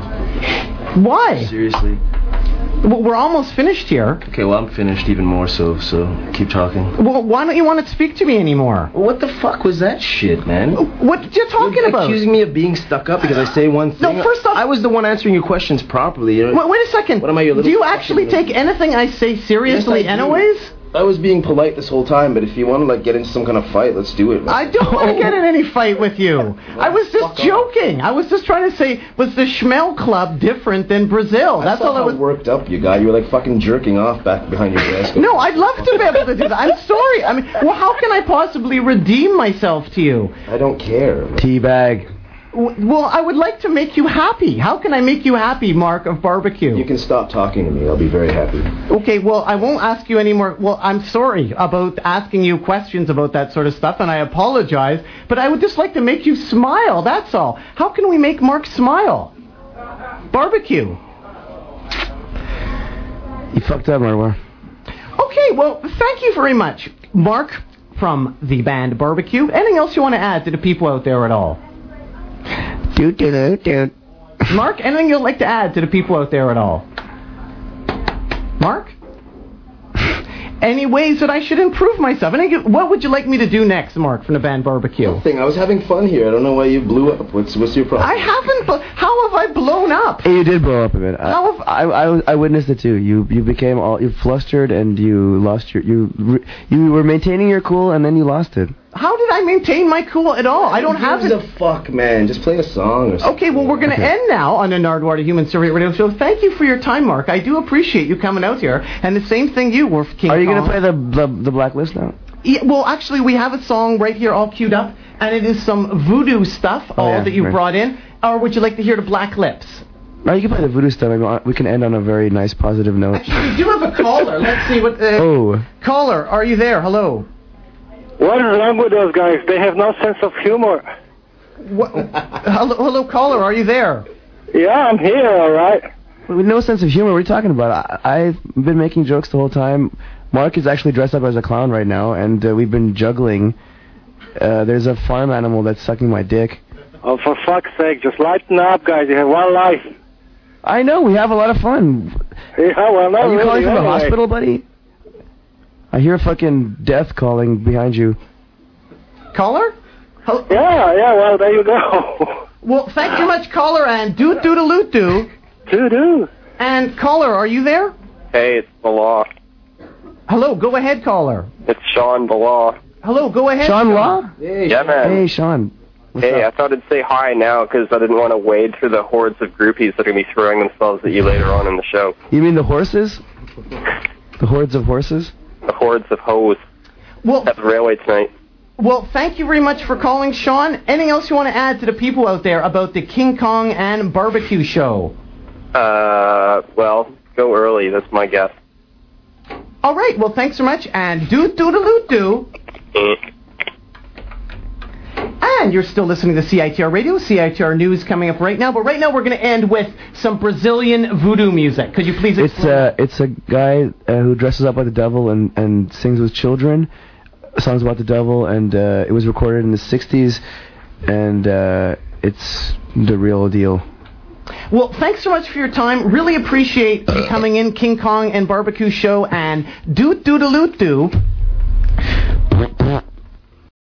Why?
Seriously.
Well, we're almost finished here.
Okay, well, I'm finished even more so, so keep talking.
Well, why don't you want to speak to me anymore?
What the fuck was that shit, man?
What you're talking
You're
about?
accusing me of being stuck up because I say one thing.
No, first off-
I was the one answering your questions properly. You know?
Wait, wait a second.
What am I, your little
Do you
fucking
actually
little-
take anything I say seriously
Yes, I do.
anyways?
I was being polite this whole time, but if you want to like get into some kind of fight, let's do it. Man.
I don't want to get in any fight with you. I was just
fuck off.
joking. I was just trying to say, was the Schmel Club different than Brazil?
I
That's
saw
all I
how
was...
worked up you got. You were like fucking jerking off back behind your desk.
No, I'd love to be able to do that. I'm sorry. I mean, well, how can I possibly redeem myself to you?
I don't care. Man.
Teabag.
W- Well, I would like to make you happy. How can I make you happy, Mark of Barbecue?
You can stop talking to me. I'll be very happy.
Okay, well, I won't ask you any more. Well, I'm sorry about asking you questions about that sort of stuff, and I apologize, but I would just like to make you smile, that's all. How can we make Mark smile? Barbecue.
You fucked up, Marwa.
Okay, well, thank you very much, Mark from the band Barbecue. Anything else you want to add to the people out there at all?
Doot, doot, doot, doot.
Mark, anything you'd like to add to the people out there at all? Mark? Any ways that I should improve myself? And I get, what would you like me to do next, Mark, from the band Barbecue?
Nothing. I was having fun here. I don't know why you blew up. What's what's your problem?
I haven't. Bl- how have I blown up?
Hey, you did blow up a bit. I,
How have-
I, I, I witnessed it too. You you became all you flustered and you lost your you re- you were maintaining your cool and then you lost it.
How did I maintain my cool at all? I don't have
Who
it.
gives a fuck, man? Just play a song or something.
Okay, well, we're going to end now on the Nardwuar Human Survey Radio Show. Thank you for your time, Mark. I do appreciate you coming out here. And the same thing you were, King
Are you going
Kong.
to play the, the the Blacklist now?
Yeah, well, actually, we have a song right here all queued up, and it is some voodoo stuff, all
yeah,
that you
right.
brought in. Or would you like to hear the Black Lips?
No, you can play the voodoo stuff. I mean, we can end on a very nice positive note.
Actually, we do have a caller. Let's see what... Uh,
Oh.
Caller, are you there? Hello.
What is wrong with those guys? They have no sense of humor.
What? hello, hello, caller, are you there?
Yeah, I'm here, all right.
With no sense of humor, what are you talking about? I, I've been making jokes the whole time. Mark is actually dressed up as a clown right now, and uh, we've been juggling. Uh, there's a farm animal that's sucking my dick.
Oh, for fuck's sake, just lighten up, guys. You have one life.
I know, we have a lot of fun.
Yeah, well, not
Are you
really,
calling from the
anyway.
hospital, buddy? I hear fucking death calling behind you.
Caller? Hel-
Yeah, yeah, well, there you go.
Well, thank you much, caller, and doot doodaloot doo.
Doo-doo.
And caller, are you there?
Hey, it's Balaw.
Hello, go ahead, caller.
It's Sean Balaw.
Hello, go ahead.
Sean Law?
Yeah, man.
Hey, Sean. What's
Hey,
up?
I thought I'd say hi now because I didn't want to wade through the hordes of groupies that are going to be throwing themselves at you later on in the show.
You mean the horses? The hordes of horses?
The hordes of hoes
Well,
at the railway tonight.
well, thank you very much for calling, Sean. Anything else you want to add to the people out there about the King Kong and Barbecue show?
Uh, well, go early. That's my guess.
All right, well, thanks so much, and doot doodaloot doo.
Eh.
And you're still listening to C I T R Radio, C I T R News coming up right now. But right now we're going to end with some Brazilian voodoo music. Could you please
It's
explain?
uh, it's a guy uh, who dresses up like the devil and, and sings with children, songs about the devil, and uh, it was recorded in the sixties, and uh, it's the real deal.
Well, thanks so much for your time. Really appreciate you coming in, King Kong and Barbecue Show, and doot doodaloot doo.